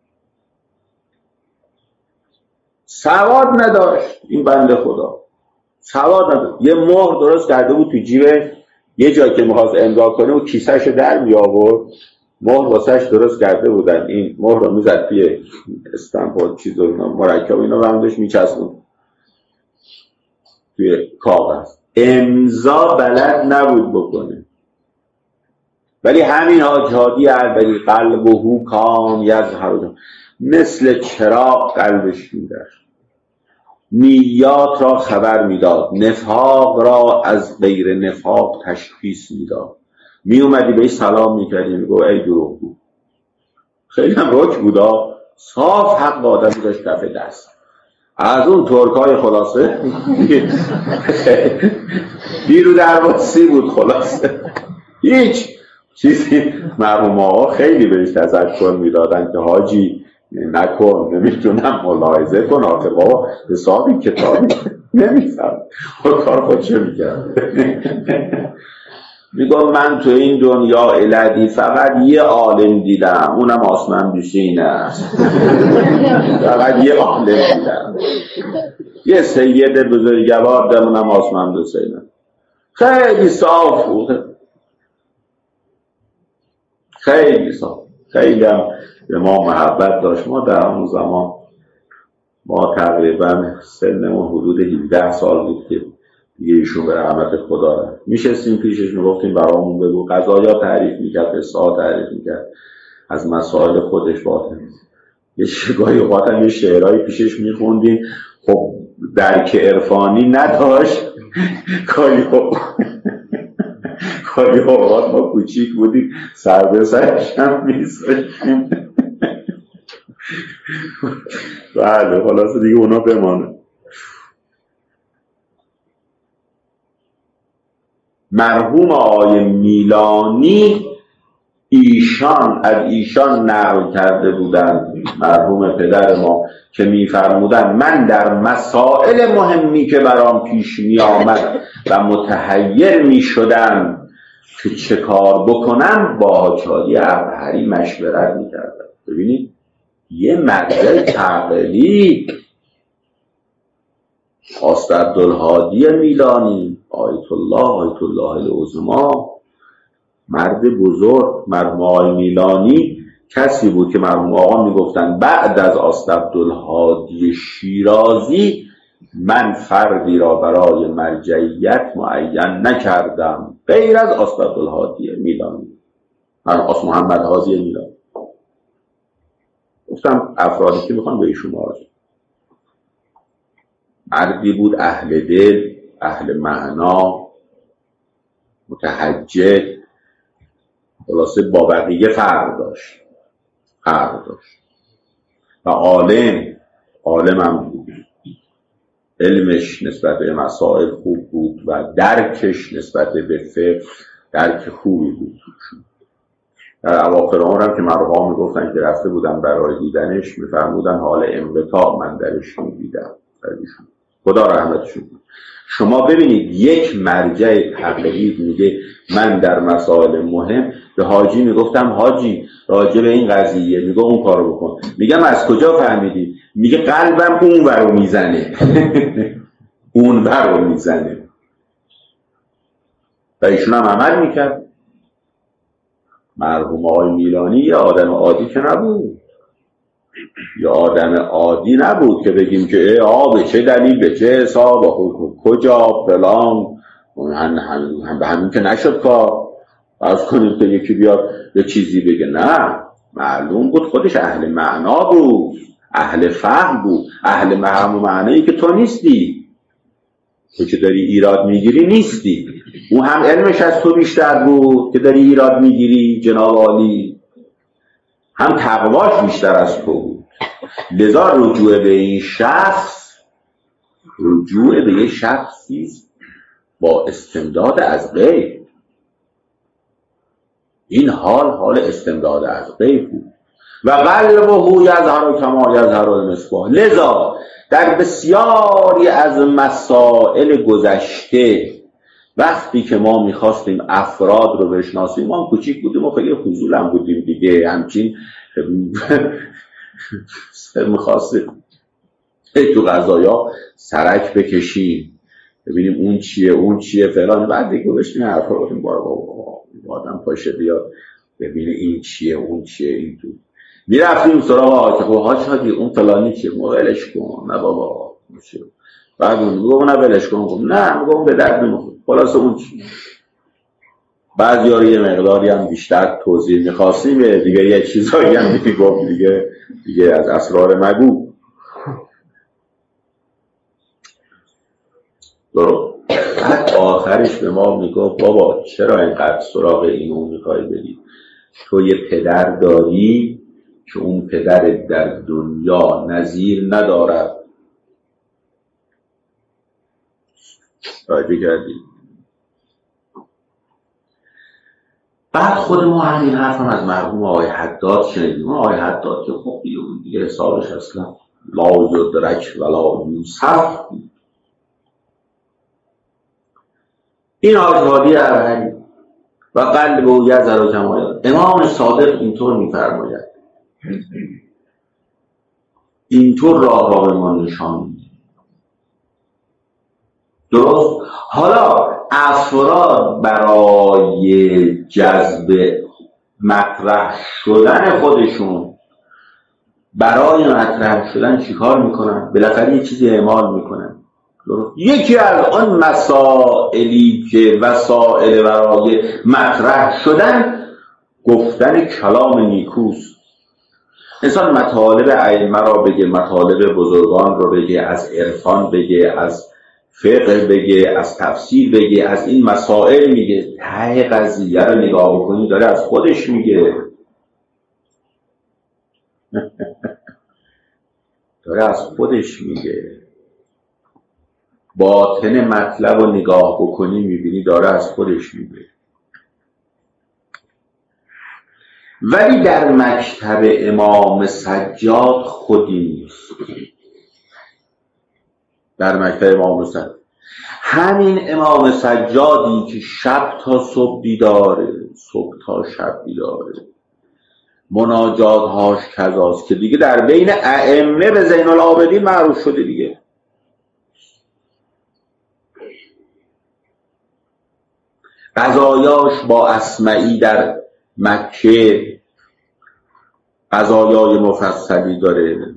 سواد نداشت این بنده خدا، سواد نداشت. یه مهر درست کرده بود تو جیبش، یه جایی که میخواست امضا کنه و کیسهش رو در می آورد، مهر واسش درست کرده بودن، این مهر رو میزد توی استمپل چیز و مرکب اینا بندش میچسبون توی کاغذ. امضا بلد نبود بکنه، ولی همین حاج هادی البری قلبه کان یظهر، مثل چراغ قلبش میداشت، نیات را خبر میداد، نفاق را از غیر نفاق تشخیص میداد. می اومدی بهش سلام میکردی میگو ای دروغگو. خیلی هم رک بودا، صاف حق آدمی داشت کف دست. از اون ترکای خلاصه بیرو درواسی بود خلاصه، هیچ چیزی. مرحوم آقا خیلی بهش تذکر میدادن که حاجی نکن، نمیتونم ملاحظه کن، آخه بابا حسابی کتابی نمیفهم و کار خود چه میکرد. میگم من تو این دنیا الهی فقط یه عالم دیدم، اونم آسمان دوشینه. فقط یه عالم دیدم، یه سید بزرگوار دارم، اونم آسمان دوشینه. خیلی صاف بود، خیلی صاف، خیلی هم به ما محبت داشت. ما در اون زمان ما تقریبا سنمون حدود هفده سال بود که دیگه ایشون به رحمت خدا رفت. میشستیم پیشش میگفتیم برامون بگو، قضایا تعریف میکرد، قصه‌ها تعریف میکرد از مسائل خودش باطن. یه شگاهی اوقات هم یه شعرهایی پیشش میخوندیم، خب درک عرفانی نداشت. کاری کاری اوقات ما کوچیک بودیم سر به سرش هم میذاشتیم. بله خلاصه دیگه اونا بمانه. مرحوم آقای میلانی ایشان از ایشان نقل کرده بودند، مرحوم پدر ما، که میفرمودند من در مسائل مهمی که برام پیش می آمد و متحیر می شدم که چه کار بکنم با حاج حاجی ابهری مشورت می کردم. ببینید یه مرجع تعقلی خواست عبدالهادی میلانی آیت الله آیت الله العظمی، مرد بزرگ. مرحوم آقای میلانی کسی بود که مرحوم آقا میگفتن بعد از آست عبدالهادی شیرازی من فردی را برای مرجعیت معین نکردم غیر از آست عبدالهادی میلانی، مرحوم آست محمد حاجی میلانی. گفتم افرادی که میخوان به ایشون مراجعه. مردی بود اهل دل، اهل معنا، متحجج، خلاصه با بقیه فرق داشت فرق داشت و عالم عالم هم بود. علمش نسبت به مسائل خوب بود و درکش نسبت به فقه درک خوبی بود. در اواخر عمرم که مرحوم میگفتن که رفته بودن برای دیدنش، میفرمودن حال انقطاع من درش میدیدم. خدا رحمتشون بود. شما ببینید یک مرجع تقلید میگه من در مسائل مهم به حاجی میگفتم حاجی راجع به این قضیه، میگه اون کارو بکن. میگم از کجا فهمیدی؟ میگه قلبم اون ورو میزنه. اون ورو میزنه. و ایشون هم عمل میکرد. مرحوم آقای میلانی یه آدم عادی که نبود، یه آدم عادی نبود که بگیم که آه به چه دلیل، به چه حساب، کجا فلان، هم هم به همین که نشد کار. از کنیم که یکی بیاد یه چیزی بگه. نه، معلوم بود خودش اهل معنا بود، اهل فهم بود، اهل معنا و معنایی که تو نیستی، تو که داری ایراد میگیری نیستی. او هم علمش از تو بیشتر بود که داری ایراد میگیری جناب عالی، هم تقواش بیشتر از تو بود. لذا رجوع به این شخص رجوع به یه شخصی با استمداد از غیب. این حال حال استمداد از غیب بود. و قلبه یظهر کما یظهر المصباح. لذا در بسیاری از مسائل گذشته وقتی که ما میخواستیم افراد رو بشناسیم، ما کوچیک بودیم و خیلی فضول هم بودیم دیگه، همچین میخواستیم تو قضایا سرک بکشیم ببینیم اون چیه اون چیه فلان، بعد دیگه بشیم حرفا بودیم بارا بابا آدم پاشه بیاد ببینه این چیه اون چیه. این تو میرفتیم سراغ آقا حاج حاجی اون فلانی چیه، ما ولش کن. نه بابا چیه، بعد اون میگم نه ولش کن، نه میگم به درد نمیخوره. خلاص اون چی، بعضی ها یه مقداری هم بیشتر توضیح میخواستیم، دیگه یه چیزایی هم دیگه گفت دیگه دیگه از اسرار مگو. درست. بعد آخرش به ما میگفت بابا چرا اینقدر سراغ اینو میخوای بری؟ تو یه پدر داری که اون پدر در دنیا نظیر ندارد. راجع کردی. بعد خود ما همین حرف هم از مرحوم آقای حداد شنیدیم. آقای حداد که خب دیگه حسابش اصلا لا یدرک ولا یوصف. این آزادی ابهری و قلب و یظهر و کما. امام صادق اینطور می‌فرماید، اینطور راه را به ما نشان می‌دهد. درست؟ حالا افراد برای جذب مطرح شدن خودشون، برای مطرح شدن چیکار میکنن؟ بالاخره یه چیزی اعمال میکنن. یکی از آن مسائلی که وسائل برای مطرح شدن گفتن کلام نیکوست. انسان مطالب ائمه را بگه، مطالب بزرگان را بگه، از عرفان بگه، از فقه بگه، از تفسیر بگه، از این مسائل میگه. ته قضیه رو نگاه بکنی داره از خودش میگه. داره از خودش میگه. باطن مطلب رو نگاه بکنی میبینی داره از خودش میگه. ولی در مکتب امام سجاد خودی نیست. در مکتب امام سجاد همین امام سجادی که شب تا صبح بیداره، صبح تا شب بیداره، مناجات هاش کذاست که دیگه در بین ائمه به زین العابدین معروف شده دیگه. قضایاش با اصمعی در مکه قضایای مفصلی داره،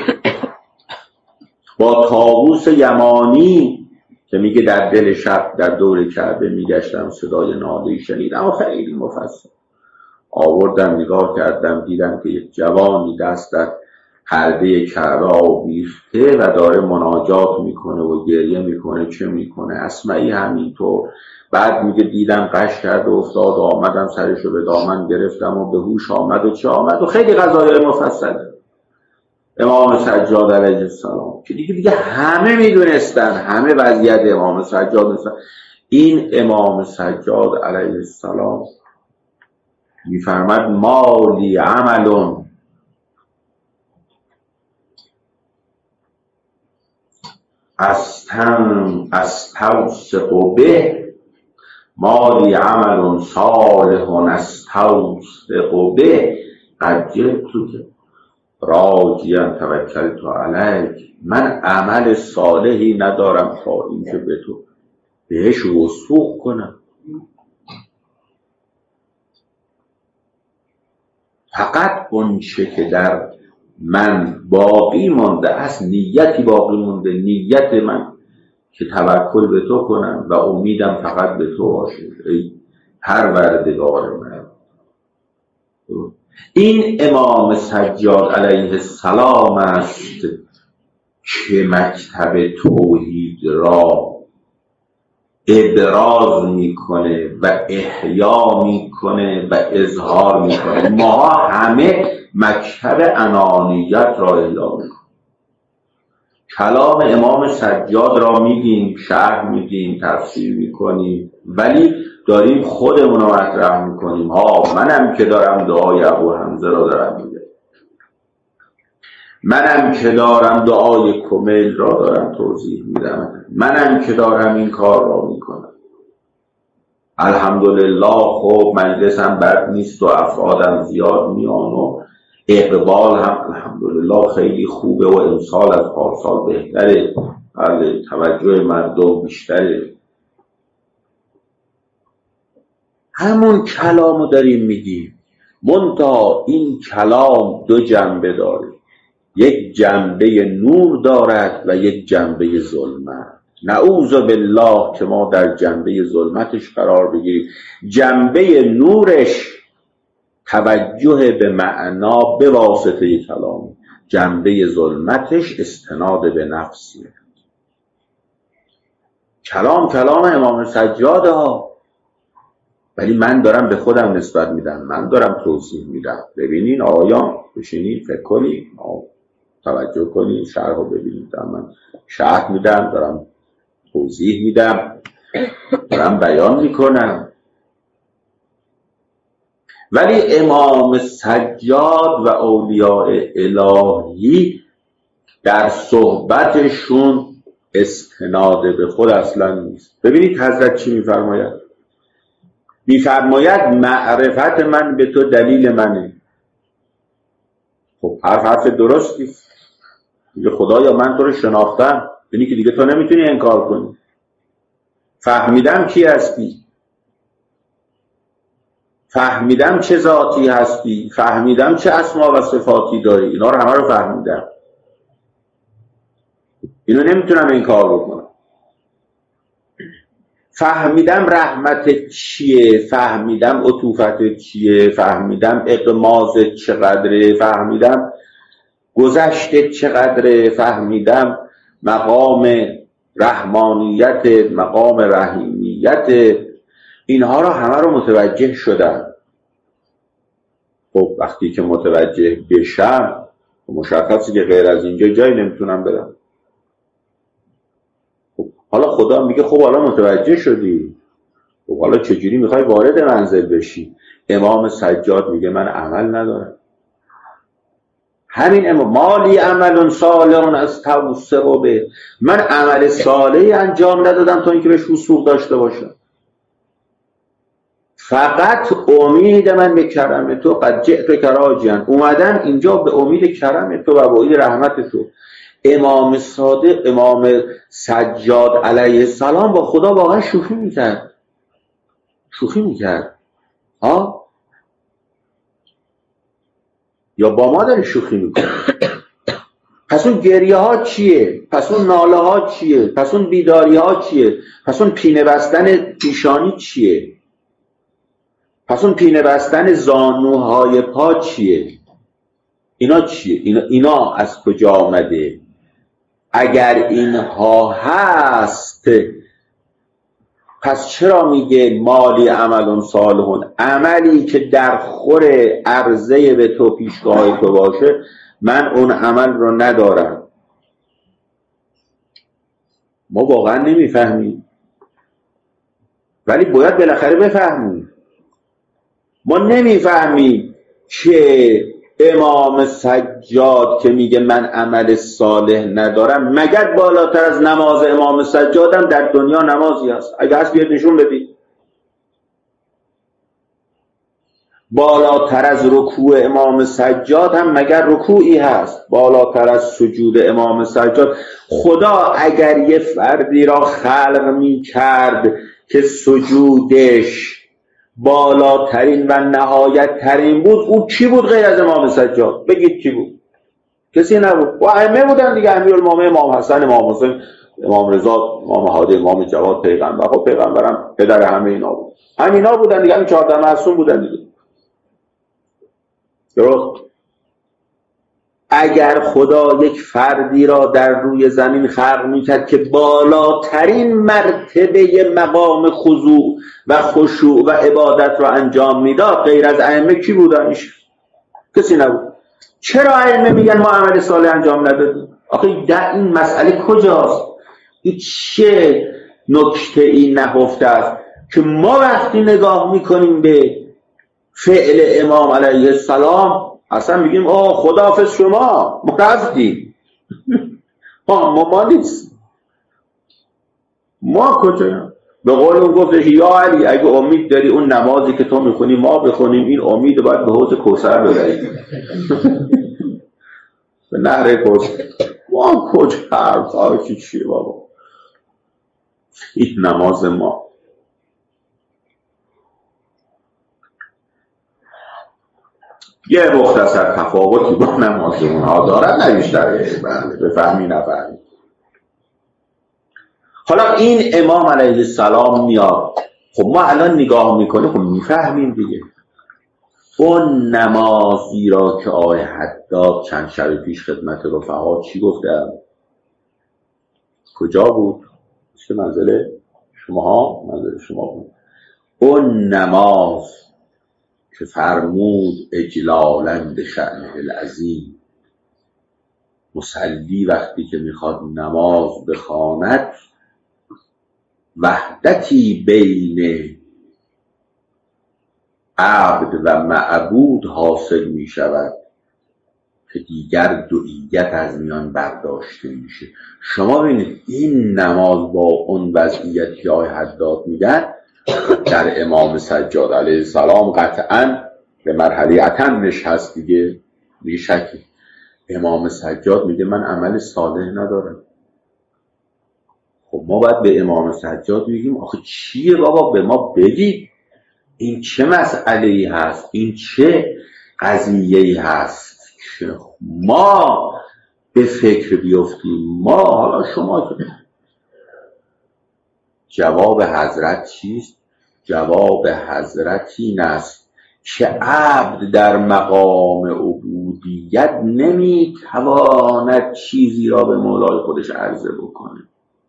با طاووس یمانی که میگه در دل شب در دور کعبه میگشتم صدای ناله‌ای شنیدم و خیلی مفصل آوردم نگاه کردم دیدم که یک جوانی دست در حلقه کعبه آویخته و داره مناجات میکنه و گریه میکنه. چه میکنه؟ اصمعی همینطور. بعد میگه دیدم قش کرد و افتاد و آمدم سرشو به دامن گرفتم و به هوش آمد و چه آمد و خیلی قضایای مفصله. امام سجاد علیه السلام که دیگه دیگه همه میدونستن، همه وضعیت امام سجاد نیستن. این امام سجاد علیه السلام میفرمد مالی عملون استن استوثق به، مالی عمل صالح استوثق به قد جئتک راجیا توکلت علیک. من عمل صالحی ندارم تا اینکه به تو بهش وثوق کنم. فقط اونچه که در من باقی مونده است، نیتی باقی مونده، نیت من که توکل به تو کنم و امیدم فقط به تو باشه ای پروردگار من. این امام سجاد علیه السلام است که مکتب توحید را ابراز میکنه و احیا میکنه و اظهار میکنه. ما همه مکتب انانیت را احیا میکنه. کلام امام سجاد را میگیم، شرح میدیم، تفسیر میکنیم، ولی داریم خودمون رو مطرح میکنیم. ها منم که دارم دعای ابو حمزه را دارم میگم، منم که دارم دعای کمیل را دارم توضیح میدم، منم که دارم این کار را میکنم. الحمدلله خب مجلسم بد نیست و افرادم زیاد میان و اقبال هم الحمدلله خیلی خوبه و امسال از پارسال بهتره، بله توجه مردم بیشتره. همون کلامو داریم میگیم، منتها این کلام دو جنبه داره، یک جنبه نور دارد و یک جنبه ظلمت. نعوذ بالله که ما در جنبه ظلمتش قرار بگیریم. جنبه نورش توجه به معنا به واسطه کلام، جنبه ظلمتش استناد به نفسیه. کلام کلام امام سجاد ها، ولی من دارم به خودم نسبت میدم، من دارم توضیح میدم. ببینین آقایان، بشینین فکر کنین، توجه کنین، شرح رو ببینین. من شرح میدم، دارم توضیح میدم، دارم بیان میکنم. ولی امام سجاد و اولیاء الهی در صحبتشون استناد به خود اصلا نیست. ببینید حضرت چی میفرماید؟ میفرماید معرفت من به تو دلیل منه. خب حرف حرف درستی. میگه خدایا من تو رو شناختم، یعنی که دیگه تو نمیتونی انکار کنی. فهمیدم کی هستی، فهمیدم چه ذاتی هستی، فهمیدم چه اسما و صفاتی داری، اینا رو همه رو فهمیدم. اینو نمیتونم این کار بکنم. فهمیدم رحمت چیه، فهمیدم عطوفت چیه، فهمیدم اغماز چقدره، فهمیدم گذشته چقدره، فهمیدم مقام رحمانیت، مقام رحیمیت، اینها رو همه رو متوجه شدم. خب وقتی که متوجه بشم مشخصه که غیر از اینجا جایی نمیتونم برم. خب حالا خدا میگه خب حالا متوجه شدی، خب حالا چجوری میخوای وارد منزل بشی؟ امام سجاد میگه من عمل ندارم. همین امام مالی عمل صالح از توسع به، من عمل صالحی انجام ندادم تا اینکه بهش وثوق داشته باشم. فقط امید من به کرم تو، قد جئت راجعا، اومدم اینجا به امید کرم تو و به امید رحمت تو. امام صادق، امام سجاد علیه السلام با خدا واقعا شوخی میکرد، شوخی میکرد ها، یا با ما داره شوخی میکنه؟ پس اون گریه ها چیه؟ پس اون ناله ها چیه؟ پس اون بیداری ها چیه؟ پس اون پینه بستن پیشانی چیه؟ پس اون پینه بستن زانوهای پا چیه؟ اینا چیه؟ اینا, اینا از کجا آمده؟ اگر اینها هست پس چرا میگه مالی عمل صالحون؟ عملی که در خور عرضه به تو پیشگاه تو باشه من اون عمل رو ندارم. ما واقعا نمیفهمیم، ولی باید بالاخره بفهمیم. ما نمیفهمیم که امام سجاد که میگه من عمل صالح ندارم، مگر بالاتر از نماز امام سجادم در دنیا نمازی هست؟ اگه هست بیاد نشون بدید. بالاتر از رکوع امام سجاد هم مگر رکوعی هست؟ بالاتر از سجود امام سجاد؟ خدا اگر یه فردی را خلق می کرد که سجودش بالاترین و نهایت ترین بود، او کی بود غیر از امام سجاد؟ بگید کی بود؟ کسی نبود. و ائمه بودن دیگه، امیرالمومنین امام حسن، امام حسین، امام رضا، امام هادی، امام جواد، پیغمبر. خب پیغمبرم پدر همه اینا بود، همینا بودن دیگه، همین چهارده معصوم بودن دیگه. درست؟ اگر خدا یک فردی را در روی زمین خلق میکرد که بالاترین مرتبه مقام خضوع و خشوع و عبادت را انجام میداد، غیر از ائمه کی بودنش؟ کسی نبود. چرا ائمه میگن ما عمل صالح انجام ندادیم؟ آخه در این مسئله کجاست؟ این چه نکته ای نهفته است که ما وقتی نگاه میکنیم به فعل امام علیه السلام اصلا میگیم آه خداحافظ شما، ما رفتیم. ما ما نیست. ما کجاییم؟ به قول اون گفتش یا علی اگه امید داری اون نمازی که تو میخونی ما بخونیم، این امید باید به حوض کوثر ببریم. به نهر کوثر. ما کجا حرف آقای چیه بابا؟ این نماز ما. یه مختصر تفاوتی با نماز اونها دارد، نه بیشتر. بفهمی نفهمی. حالا این امام علیه السلام میاد، خب ما الان نگاه میکنیم، خب میفهمیم دیگه. اون نمازی را که آقای حداد چند شب پیش خدمت رفقا چی گفتم؟ کجا بود؟ چه منزل شما ها؟ منزل شما بود. اون نماز که فرمود اجلالاً به شأنه العظیم، مصلی وقتی که میخواد نماز بخواند وحدتی بین عبد و معبود حاصل میشود که دیگر دوئیت از میان برداشته میشه. شما ببینید این نماز با اون وضعیتی که آقای حداد میگن در امام سجاد علیه السلام قطعاً به مرحله اتمش هست دیگه، بی شکی. امام سجاد میگه من عمل صالح ندارم. خب ما باید به امام سجاد بگیم آخه چیه بابا، به ما بگید این چه مسئله‌ای هست، این چه قضیه‌ای هست که ما به فکر بیفتیم. ما حالا شما که جواب حضرت چیست؟ جواب حضرت این است که عبد در مقام عبودیت نمیتواند چیزی را به مولای خودش عرضه بکنه.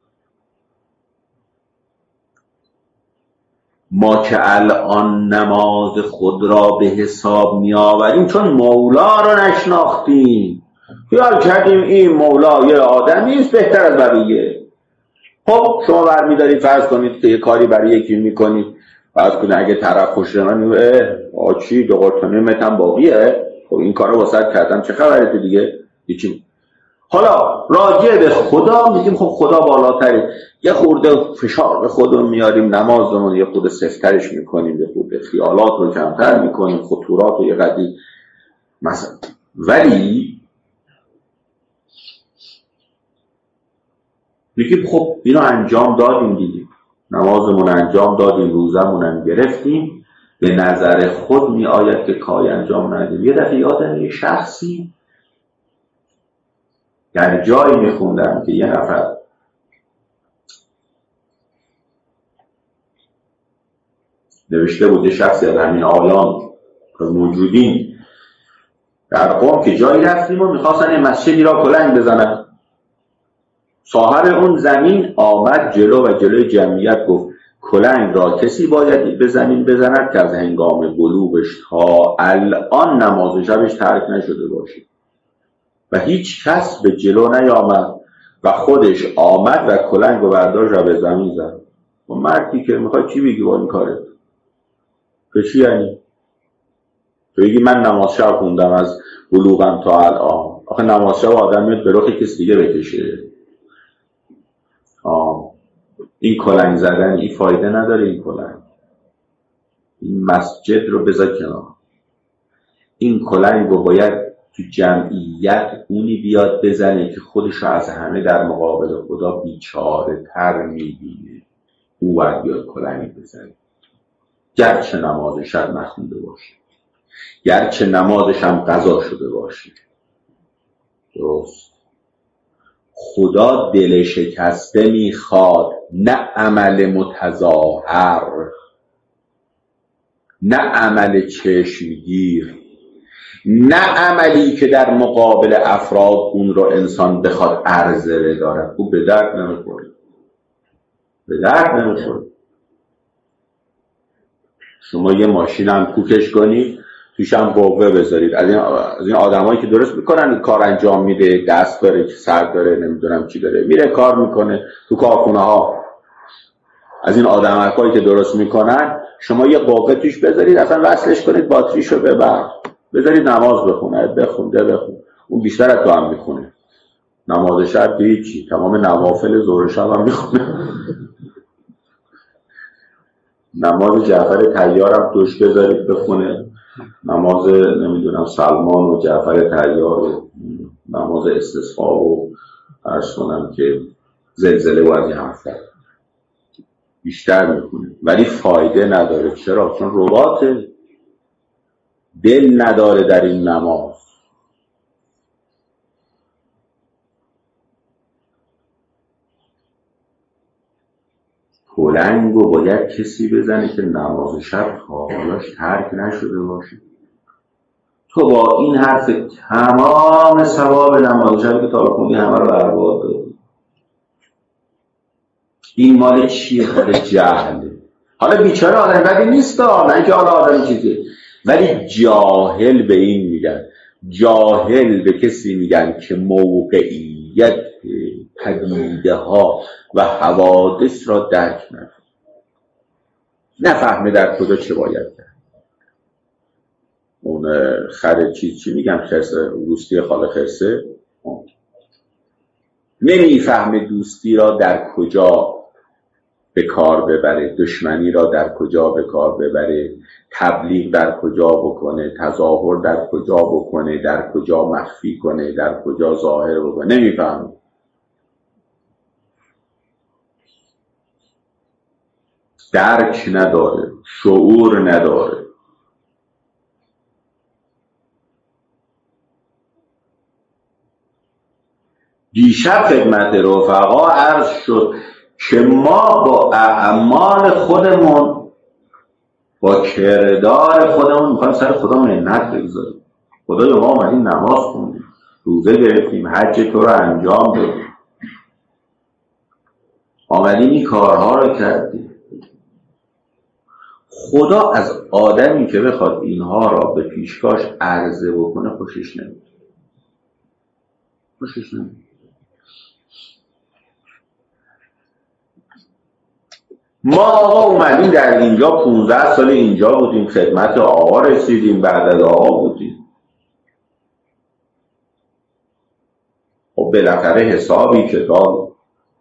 ما که الان نماز خود را به حساب می آوریم چون مولا را نشناختیم، خیال کردیم این مولا یه آدمی است بهتر از بقیه. خب شما برمی دارید فرض کنید که یه کاری برای یکی میکنید، فرض کنید اگه طرف خوش من اه چی دو قرطانه متن باقیه، خب این کارو واسط کردم چه خبره تو دیگه هیچی. حالا راجع به خدا میگیم خب خدا بالاتره، یه خورده فشار به خودمون میاریم، نمازمون یه خورده سفترش میکنیم، یه خورده خیالات رو کمتر میکنیم، خطورات رو یه قدری مثلا. ولی میگیم خب اینو انجام دادیم دیگه، نمازمون انجام دادیم، روزمون هم گرفتیم، به نظر خود میآید که کاری انجام ندیم. یه دفعه یادم یه شخصی در جایی میخوندم که یه نفر نوشته بود، یه شخصی از همین آیان موجودین در قوم که جایی رفتیم و میخواستن یه مسجدی را کلنگ بزنن. صاحب اون زمین آمد جلو و جلوی جمعیت گفت کلنگ را کسی باید به زمین بزند که از هنگام بلوغش تا الان نماز شبش ترک نشده باشه. و هیچ کس به جلو نیامد و خودش آمد و کلنگ و برداشت را به زمین زد. و مردی که میخواد چی بگی با این کاره؟ که چی یعنی؟ تو بگی من نماز شب خوندم از بلوغم تا الان. آخه نماز شب آدم میاد به رخ کسی دیگه بکشه. آه. این کلنگ زدن این فایده نداره. این کلنگ این مسجد رو بذار کنار. این کلنگ رو باید تو جمعیت اونی بیاد بزنه که خودشو از همه در مقابل خدا بیچاره تر میبینه، او باید بیاد کلنگ بزنه، گرچه نماز شب نخونده باشه، گرچه نمازش هم قضا شده باشه. درست. خدا دل شکسته میخواد، نه عمل متظاهر، نه عمل چشمگیر، نه عملی که در مقابل افراد اون رو انسان بخواد عرضه داره. او به درد نمیخوره، به درد نمیخوره. شما یه ماشین هم کوکش کنید، توش هم قوه بذارید، از این از این آدمایی که درست میکنن کار انجام میده، دست داره، سر داره، نمیدونم چی داره، میره کار میکنه تو کارخونه ها. از این آدمایی که درست میکنن شما یه قوه توش بذارید، اصلا وصلش کنید باتریشو ببر، بذارید نماز بخونه، بخونده بخون، اون بیشتر از تو هم میخونه. نماز شب دیگه چی؟ تمام نوافل ظهر شب هم میخونه. نماز جعفر طیار هم توش بذارید بخونه، نماز نمیدونم سلمان و جعفر طیار و نماز استسقا و عرض کنم که زلزله و از این حرفا بیشتر میخونه، ولی فایده نداره. چرا؟ چون رباطه، دل نداره در این نماز. کلنگو باید کسی بزنه که نماز شب حالاش ترک نشده باشه. تو با این حرف تمام ثواب نماز شب که تا خوندی همه رو برباد دادی. این مال چیه؟ مال جهله. حالا بیچاره آدم بدی نیست، نه اینکه حالا آدم چیزی، ولی جاهل به این میگن. جاهل به کسی میگن که موقعیت پدیده ها و حوادث را درک نکنه، نفهمه در کجا چه باید کرد. اون خر چیز چی میگن، خرسه، دوستی خاله خرسه، نمیفهمه دوستی را در کجا به کار ببره، دشمنی را در کجا به کار ببره، تبلیغ در کجا بکنه، تظاهر در کجا بکنه، در کجا مخفی کنه، در کجا ظاهر بکنه، نمیفهمه. درک نداره، شعور نداره. دیشب خدمت رفقا عرض شد که ما با اعمال خودمون، با کردار خودمون میخوایم سر خدا منت بگذاریم. خدایا ما اومدیم نماز خوندیم، روزه گرفتیم، حج تو رو انجام دادیم، آمدیم این کارها رو کردیم. خدا از آدمی که بخواد اینها را به پیشگاش عرضه بکنه خوشش نمیاد. خوشش نمیاد. ما آقا اومدیم در اینجا پونزده سال اینجا بودیم، خدمت آقا رسیدیم، بعد از آقا بودیم. خب بالاخره حسابی کتاب.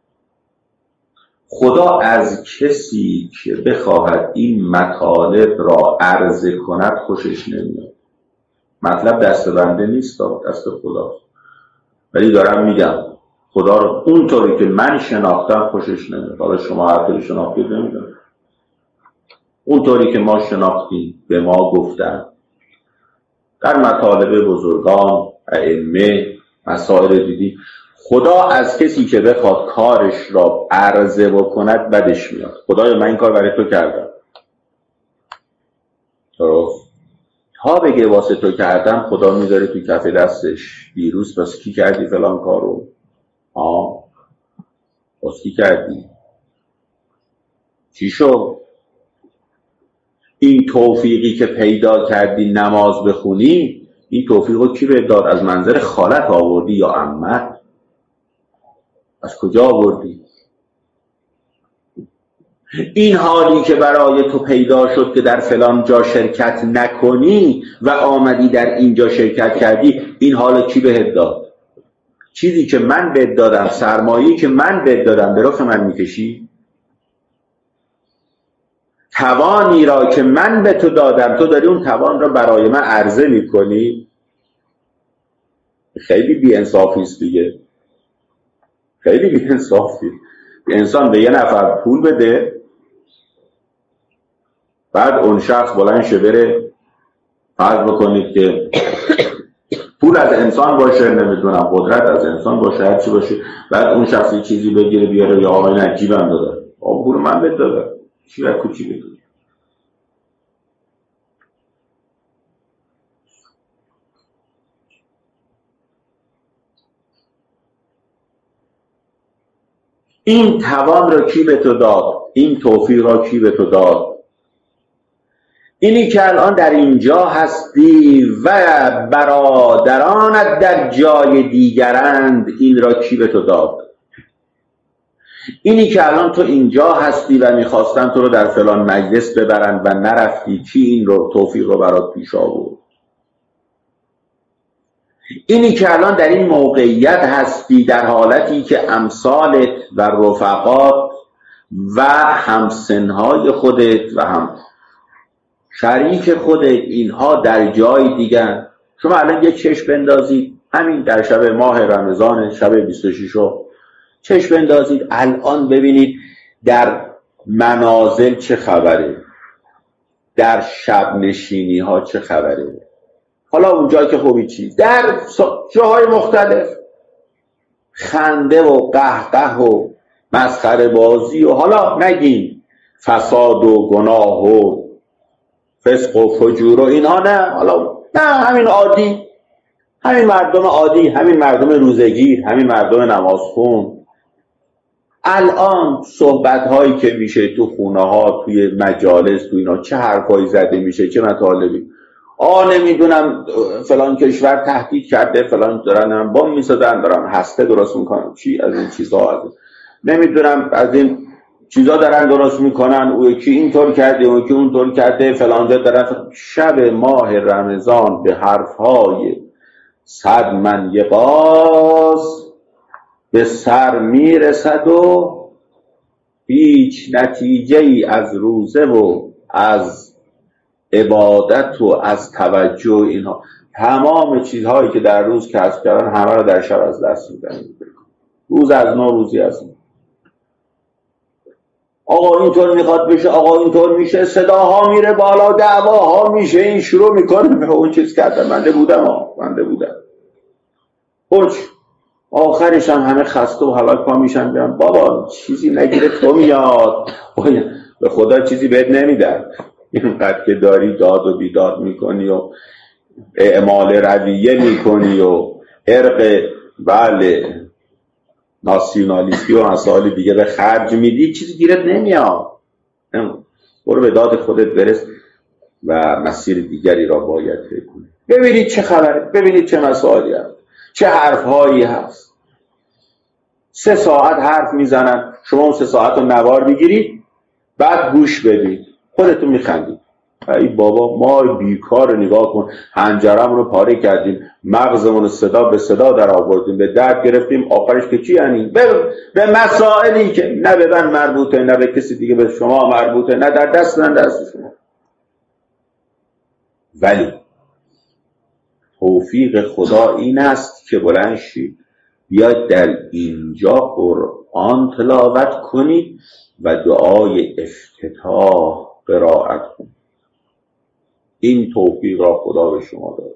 خدا از کسی که بخواهد این مطالب را عرضه کند خوشش نمیاد. مطلب دست بنده نیست، دست خداست. ولی دارم میگم خدا رو اونطوری که من شناختم خوشش نمیاد. حالا شما هر طوری شناختید نمیدونم. اونطوری که ما شناختیم به ما گفتن در مطالب بزرگان، ائمه، مسائل دیدی، خدا از کسی که بخواد کارش را عرضه بکند بدش میاد. خدایا من این کار برای تو کردم، درست؟ تا بگه واسه تو کردم، خدا میذاره تو کف دستش دیروز واسه کی کردی فلان کارو؟ آه واسه کی کردی؟ چی شد؟ این توفیقی که پیدا کردی نماز بخونی، این توفیقو کی بهت داد؟ از منظر خالت آوردی یا عمت؟ از کجا آوردی؟ این حالی که برای تو پیدا شد که در فلان جا شرکت نکنی و آمدی در اینجا شرکت کردی، این حال کی بهت داد؟ چیزی که من بهت دادم، سرمایه‌ای که من بهت دادم، به رخ من میکشی؟ توانی را که من به تو دادم، تو داری اون توان را برای من عرضه میکنی؟ خیلی بی‌انصافی است دیگه. خیلی بی‌انصافی. انسان به یه نفر پول بده، بعد اون شخص بلند شه بره، فرض بکنید که پول از انسان باشه، نمیدونم قدرت از انسان باشه، هر چی باشه، بعد اون شخص یه چیزی بگیره بیاره، یا آقای نجیبم داده، آقا پول من بهت دادم، چی و کوچی بگیر. این توان را کی به تو داد؟ این توفیق را کی به تو داد؟ اینی که الان در اینجا هستی و برادرانت در جای دیگرند، این را کی به تو داد؟ اینی که الان تو اینجا هستی و میخواستن تو رو در فلان مجلس ببرن و نرفتی، کی این رو توفیق رو برات پیش آورد؟ اینی که الان در این موقعیت هستی در حالتی که امثالت و رفقات و همسنهای خودت و هم شریک خودت اینها در جای دیگر، شما الان یه چشم بندازید همین در شب ماه رمضان، شب بیست و شش، چشم بندازید الان ببینید در منازل چه خبره، در شب نشینی ها چه خبره. حالا اونجا که خوبی چی در جاهای مختلف خنده و قهقه و مسخره بازی و حالا نگیم فساد و گناه و فسق و فجور و اینها، نه حالا نه همین عادی، همین مردم عادی، همین مردم روزگیر، همین مردم نمازخون. الان صحبت هایی که میشه تو خونه ها، توی مجالس، تو اینا چه حرفایی زده میشه، چه مطالبی. آه نمیدونم فلان کشور تهدید کرده، فلان دارن بمب میسازن، دارن هسته درست میکنن، چی از این چیزها، از نمیدونم از این چیزا دارن درست میکنن، او یکی اینطور کرده، او یکی اونطور کرده، فلان جا دارن. شب ماه رمضان به حرفهای صد من یه باز به سر میرسد و هیچ نتیجه ای از روزه و از عبادت و از توجه اینها، تمام چیزهایی که در روز کسب کردن همه رو در شب از دست میدن. روز از نو، روزی از نو. آقا اینطور میخواد بشه، آقا اینطور میشه، صداها میره بالا، دعواها میشه، این شروع میکنه به اون چیز کردن. منده بودم ها منده بودم خوش آخرش هم همه خسته و حلاک پا میشن بیان بابا چیزی نگیره تو میاد، به خدا چیزی بهت نمیدن. اینقدر که داری داد و بیداد میکنی و اعمال رویه میکنی و ارق بله ناسیونالیستی و مسائل دیگه به خرج میدی، چیزی گیرت نمیاد. برو به داد خودت برس و مسیر دیگری را باید فکر کنی. ببینید چه خبره، ببینید چه مسائلی هست، چه حرفهایی هست. سه ساعت حرف میزنن، شما اون سه ساعت رو نوار میگیرید بعد گوش بدید، خودتون میخندید. ای بابا ما بیکار نگاه کن، حنجرمون رو پاره کردیم، مغزمون رو صدا به صدا در آوردیم، به درد گرفتیم، آخرش که چی یعنی؟ به, به مسائلی که نه به من مربوطه، نه به کسی دیگه به شما مربوطه، نه در دست من دست شما. ولی توفیق خدا این است که بلند شید بیاید در اینجا قرآن تلاوت کنید و دعای افتتاح قرائت کنید. این توفیق را خدا به شما داد.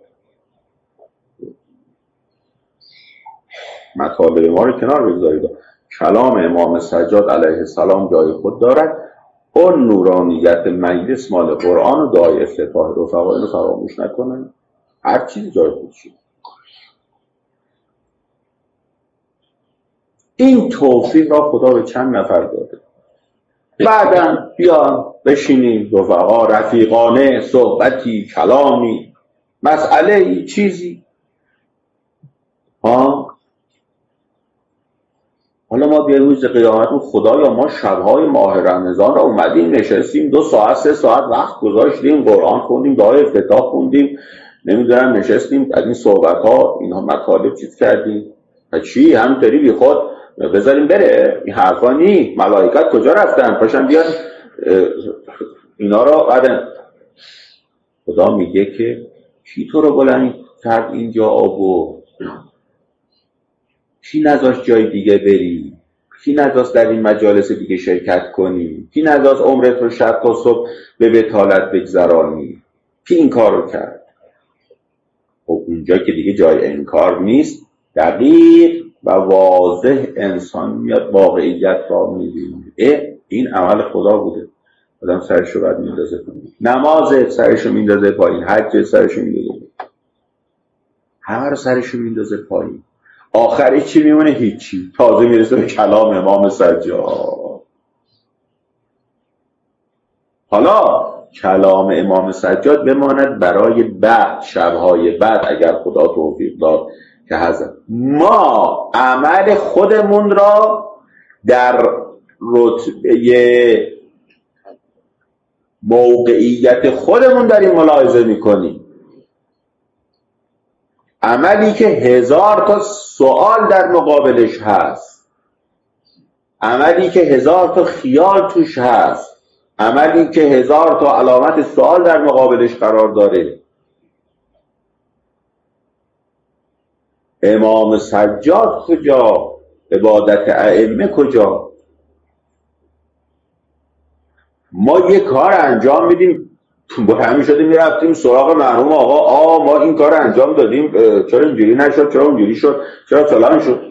مطالب ما رو کنار بگذارید. کلام امام سجاد علیه السلام جای خود دارد. اون نورانیت مجلس مال قرآن و دعای افتتاح رفقا اینو فراموش نکنن. هر چیزی جای خود شد. این توفیق را خدا به چند نفر داده. بعداً بیا بشینیم رفقا رفیقانه صحبتی کلامی مسئله چیزی ها. حالا ما به روز قیامت خدایا ما شبهای ماه رمضان را اومدیم نشستیم دو ساعت سه ساعت وقت گذاشتیم قرآن خوندیم دعای افتتاح خوندیم نمیدونم نشستیم از این صحبت ها اینها مطالب چیز کردیم و چی همینطوری بی خود بذاریم بره. این حرفا نی. ملائکت کجا رفتن؟ پاشن بیان اینا را بعدن. خدا میگه که کی تو رو بلند کرد اینجا آبو؟ کی نذاشت جای دیگه بری؟ کی نذاشت در این مجالس دیگه شرکت کنی؟ کی نذاشت عمرت رو شب تا صبح به بتالت بگذرانی؟ کی این کار رو کرد؟ خب اونجا که دیگه جای انکار نیست دقیق و واضح انسان میاد واقعیت را میبینه. اه این عمل خدا بوده. آدم سرشو باید میندازه پایین، نماز سرشو میندازه پایین، حج سرشو میندازه پایین، همه رو سرشو میندازه پایین. آخری چی میمونه؟ هیچی. تازه میرسه به کلام امام سجاد. حالا کلام امام سجاد بماند برای بعد، شبهای بعد اگر خدا توفیق داد که حضرت ما عمل خودمون را در رتبه موقعیت خودمون داریم ملاحظه میکنیم. عملی که هزار تا سوال در مقابلش هست، عملی که هزار تا خیال توش هست، عملی که هزار تا علامت سوال در مقابلش قرار داره. امام سجاد کجا؟ عبادت ائمه کجا؟ ما یه کار انجام میدیم با همین شده میرفتیم سراغ مرحوم آقا آ ما این کار انجام دادیم چرا اینجوری نشد، چرا اونجوری شد، چرا فلان شد.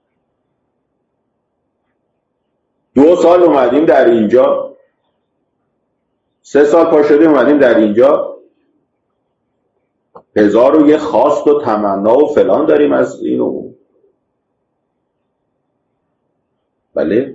دو سال اومدیم در اینجا، سه سال پا شده اومدیم در اینجا، هزار و یه خواست و تمنا و فلان داریم از اینو. بله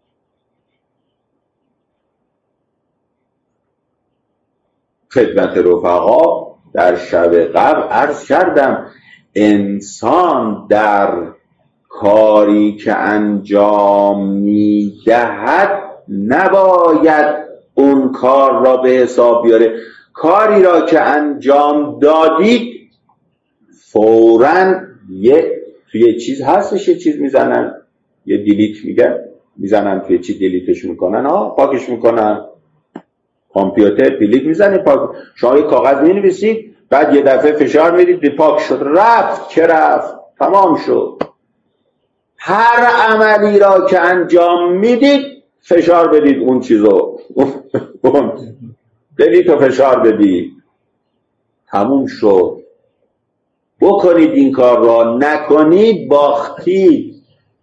خدمت رفقا در شب قبل عرض کردم انسان در کاری که انجام میدهد نباید اون کار را به حساب بیاره. کاری را که انجام دادید فوراً یه توی چیز هستش یه چیز میزنن، یه دیلیت میگن، میزنن توی چی دیلیتش میکنن، ها پاکش میکنن، کامپیوتر دیلیت میزنه پاک. شما یه کاغذ مینویسید بعد یه دفعه فشار میدید پاک شد، رفت که رفت، تمام شد. هر عملی را که انجام میدید فشار بدید اون چیزو، اون بدید و فشار بدید، تموم شد. بکنید این کار را، نکنید باختید،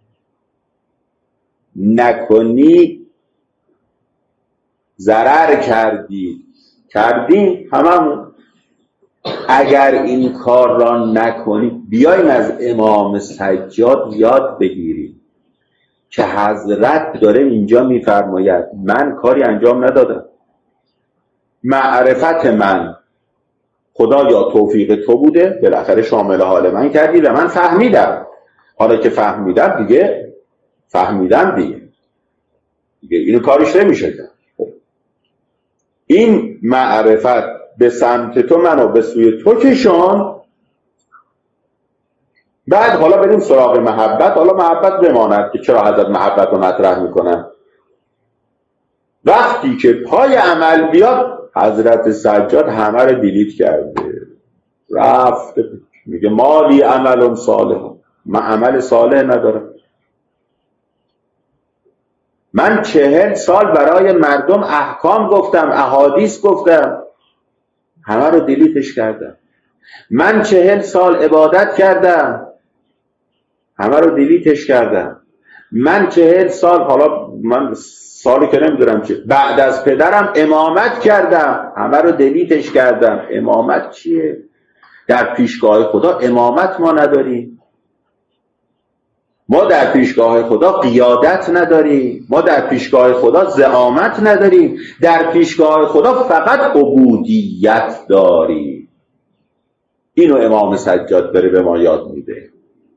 نکنید ضرر کردید. کردیم هممون. اگر این کار را نکنید، بیایم از امام سجاد یاد بگیریم که حضرت داره اینجا میفرماید من کاری انجام ندادم، معرفت من خدا یا توفیق تو بوده، بالاخره شامل حال من کردی و من فهمیدم. حالا که فهمیدم دیگه فهمیدم دیگه دیگه اینو کارش نمیشه کرد. این معرفت به سمت تو منو به سوی تو کشان. بعد حالا بریم سراغ محبت. حالا محبت بماند که چرا حضرت محبت رو مطرح میکنن. وقتی که پای عمل بیاد، حضرت سجاد همه رو دیلیت کرده، رفت میگه مالی عمل صالح، من عمل صالح ندارم. من چهل سال برای مردم احکام گفتم، احادیث گفتم، همه رو دیلیتش کردم. من چهل سال عبادت کردم، همه رو دیلیتش کردم. من چهل سال، حالا من سالی که نمیدونم چه، بعد از پدرم امامت کردم، همه رو دیلیتش کردم. امامت چیه؟ در پیشگاه خدا امامت ما نداریم. ما در پیشگاه خدا قیادت نداریم. ما در پیشگاه خدا زعامت نداریم. در پیشگاه خدا فقط عبودیت داریم. اینو امام سجاد بره به ما یاد میده.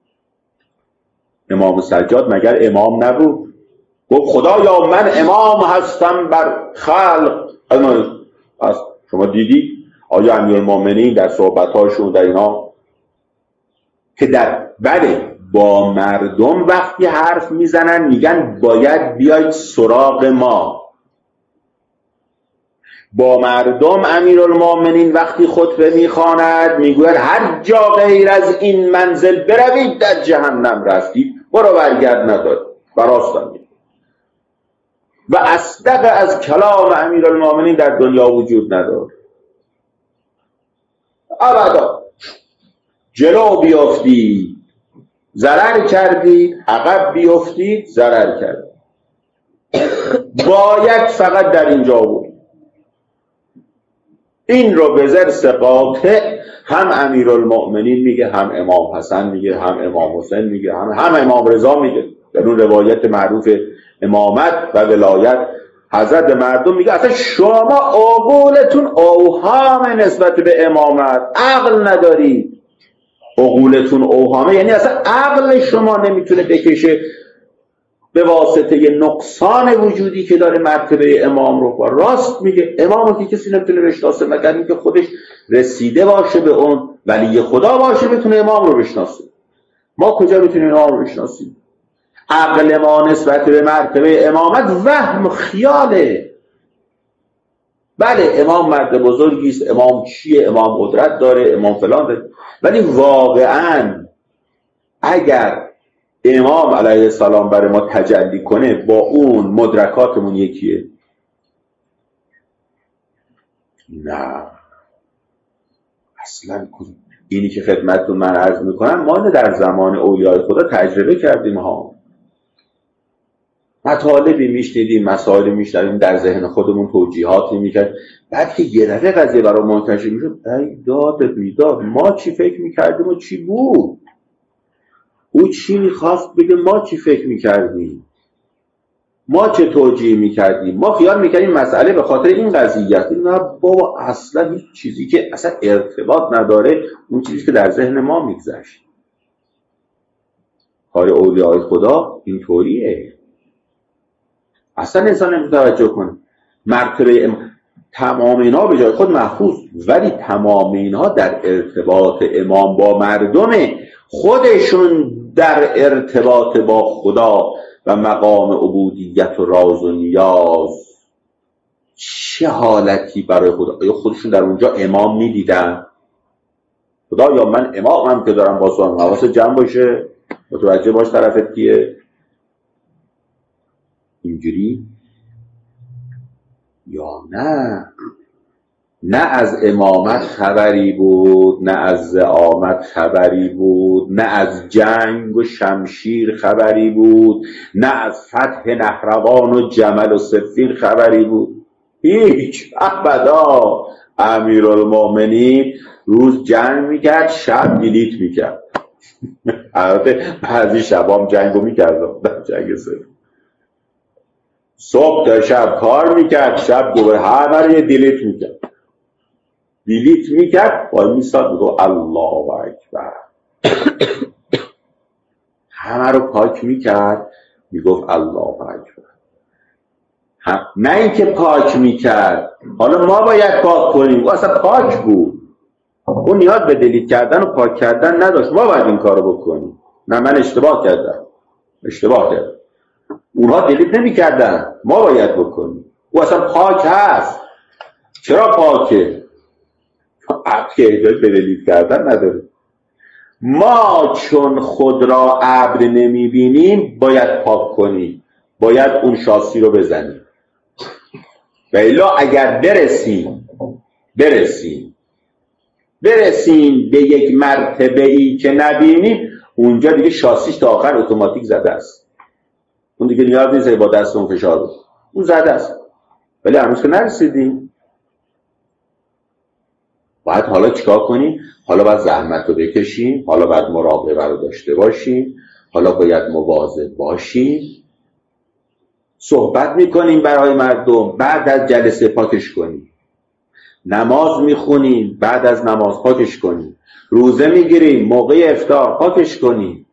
امام سجاد مگر امام نبود؟ گفت خدایا من امام هستم بر خلق. از شما دیدی آیا امیرالمومنین در صحبتاشون در اینا که در بله با مردم وقتی حرف میزنن میگن باید بیاید سراغ ما. با مردم امیرالمومنین وقتی خطبه میخواند میگوید هر جا غیر از این منزل بروید در جهنم رفتید، برو برگرد نداد براستم. و اصدق از کلام امیرالمومنین در دنیا وجود نداره. ابدا. جلو بیافتید ضرر کردید، عقب بیافتید ضرر کردید. باید فقط در اینجا بود. این رو به زرس قاطع هم امیرالمؤمنین میگه، هم امام حسن میگه، هم امام حسین میگه، هم هم امام رضا میگه. در اون روایت معروف امامت و ولایت حضرت مردم میگه اصلا شما عقولتون اوهام نسبت به امامت، عقل ندارید. عقولتون اوهامه یعنی اصلا عقل شما نمیتونه بکشه به واسطه نقصان وجودی که داره مرتبه امام رو. با راست میگه. امام رو که کسی نمیتونه بشناسه مگر اینکه خودش رسیده باشه به اون، ولی خدا باشه بتونه امام رو بشناسه. ما کجا میتونیم امام رو بشناسیم؟ عقل ما نسبت به مرتبه امامت وهم خیاله. بله امام مرد بزرگی است، امام چیه، امام قدرت داره، امام فلان داره، ولی واقعا اگر امام علیه السلام برای ما تجلی کنه با اون مدرکاتمون یکیه؟ نه اصلا. اینی که خدمتتون من عرض میکنم ما در زمان اولیای خدا تجربه کردیم ها. مطالبی میشنیدیم، مسائلی میشنیدیم، در ذهن خودمون توجیهاتی میکرد. بعد که یه دفعه قضیه برای منتشر میشد، ای داد بیداد، ما چی فکر میکردیم و چی بود؟ او چی میخواست بگه ما چی فکر میکردیم؟ ما چه توجیه میکردیم؟ ما خیال میکردیم مسئله به خاطر این قضیه است. نه بابا، اصلا هیچ چیزی که اصلا ارتباط نداره اون چیزی که در ذهن ما میگذشت. کار اولیای خدا اینطوریه. اصلا انسان نمیتوجه کنه. مرتبه ام... تمام اینها به جای خود محفوظ، ولی تمام اینها در ارتباط امام با مردم خودشون در ارتباط با خدا و مقام عبودیت و راز و نیاز. چه حالتی برای خدا؟ آیا خودشون در اونجا امام میدیدن؟ خدا یا من امامم که دارم با سوان حواست جمع باشه، متوجه باش طرفت کیه. اینجوری یا نه نه از امامت خبری بود، نه از زعامت خبری بود، نه از جنگ و شمشیر خبری بود، نه از فتح نهروان و جمل و صفین خبری بود. هیچ. ابدا. امیرالمومنین روز جنگ میکرد، شب دیلیت میکرد. البته بعضی شبام جنگو میکرد، در جنگ صفر صبح تا شب کار میکرد، شب دوباره همه رو یه دیلیت میکرد دیلیت میکرد وای میساد میگو الله اکبر. همه رو پاک میکرد، میگفت الله اکبر. نه اینکه پاک میکرد حالا ما باید پاک کنیم، اصلا پاک بود، اون نیاز به دیلیت کردن و پاک کردن نداشت، ما باید این کارو بکنیم. نه من اشتباه کردم اشتباه کردم اونها دیلیت نمیکردن، ما باید بکنیم. او اصلا پاک هست. چرا پاکه؟ عبد که احتیاج به دیلیت کردن نداره. ما چون خود را ابر نمیبینیم باید پاک کنیم، باید اون شاسی رو بزنیم. و الا اگر برسیم برسیم برسیم به یک مرتبه ای که نبینیم، اونجا دیگه شاسیش تا آخر اتوماتیک زده است، اون دیگه نیاز نیست با دست اون فشار بود، اون زده است. ولی هنوز که نرسیدیم. باید حالا چیکار کنیم؟ حالا باید زحمت رو بکشیم، حالا باید مراقبه رو داشته باشیم، حالا باید مواظب باشیم. صحبت میکنیم برای مردم، بعد از جلسه پاکش کنیم. نماز میخونیم، بعد از نماز پاکش کنیم. روزه میگیریم، موقع افطار پاکش کنیم.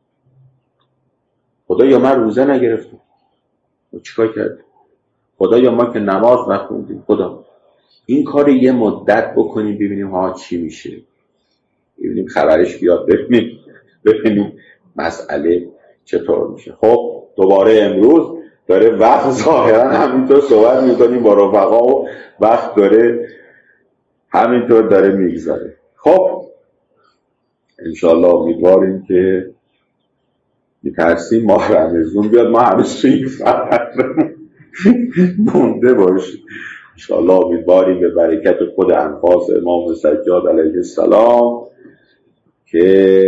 خدا یا من روزه نگرفتم، چیکار کردیم؟ خدا یا ما که نماز نخوندیم. خدا این کار یه مدت بکنیم ببینیم ها چی میشه، ببینیم خبرش بیاد، ببینیم ببینیم مسئله چطور میشه. خب دوباره امروز داره وقت ظاهرا همینطور صحبت میکنیم با رفقا و وقت داره همینطور داره میگذاره. خب انشالله امیدواریم که میترسیم ما رمضان بیاد ما همیشه این فرق مونده باشیم. انشالله امیدواریم به برکت خود انفاس امام سجاد علیه السلام که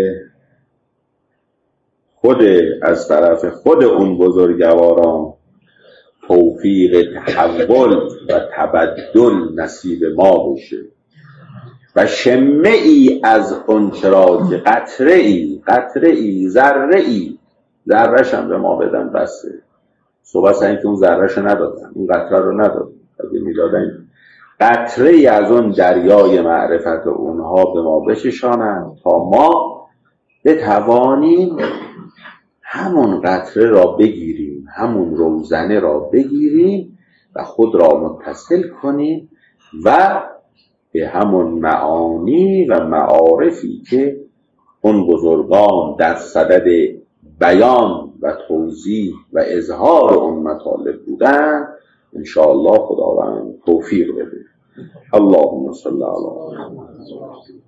خود از طرف خود اون بزرگواران توفیق تحول و تبدل نصیب ما بشه و شمه ای از اون چرا که قطره ای قطره ای ذره ای ذرهش هم به ما بدن بسه. صحبت سعی که اون ذرهش رو ندادن، اون قطره رو ندادن، اگه میدادن قطره ای از اون دریای معرفت اونها به ما بچشانند تا ما بتوانیم همون قطره را بگیریم، همون روزنه را بگیریم و خود را متصل کنیم و به همون معانی و معارفی که اون بزرگان در صدد بیان و توضیح و اظهار اون مطالب بودن انشاءالله خداوند توفیق بده. اللهم صل علی محمد.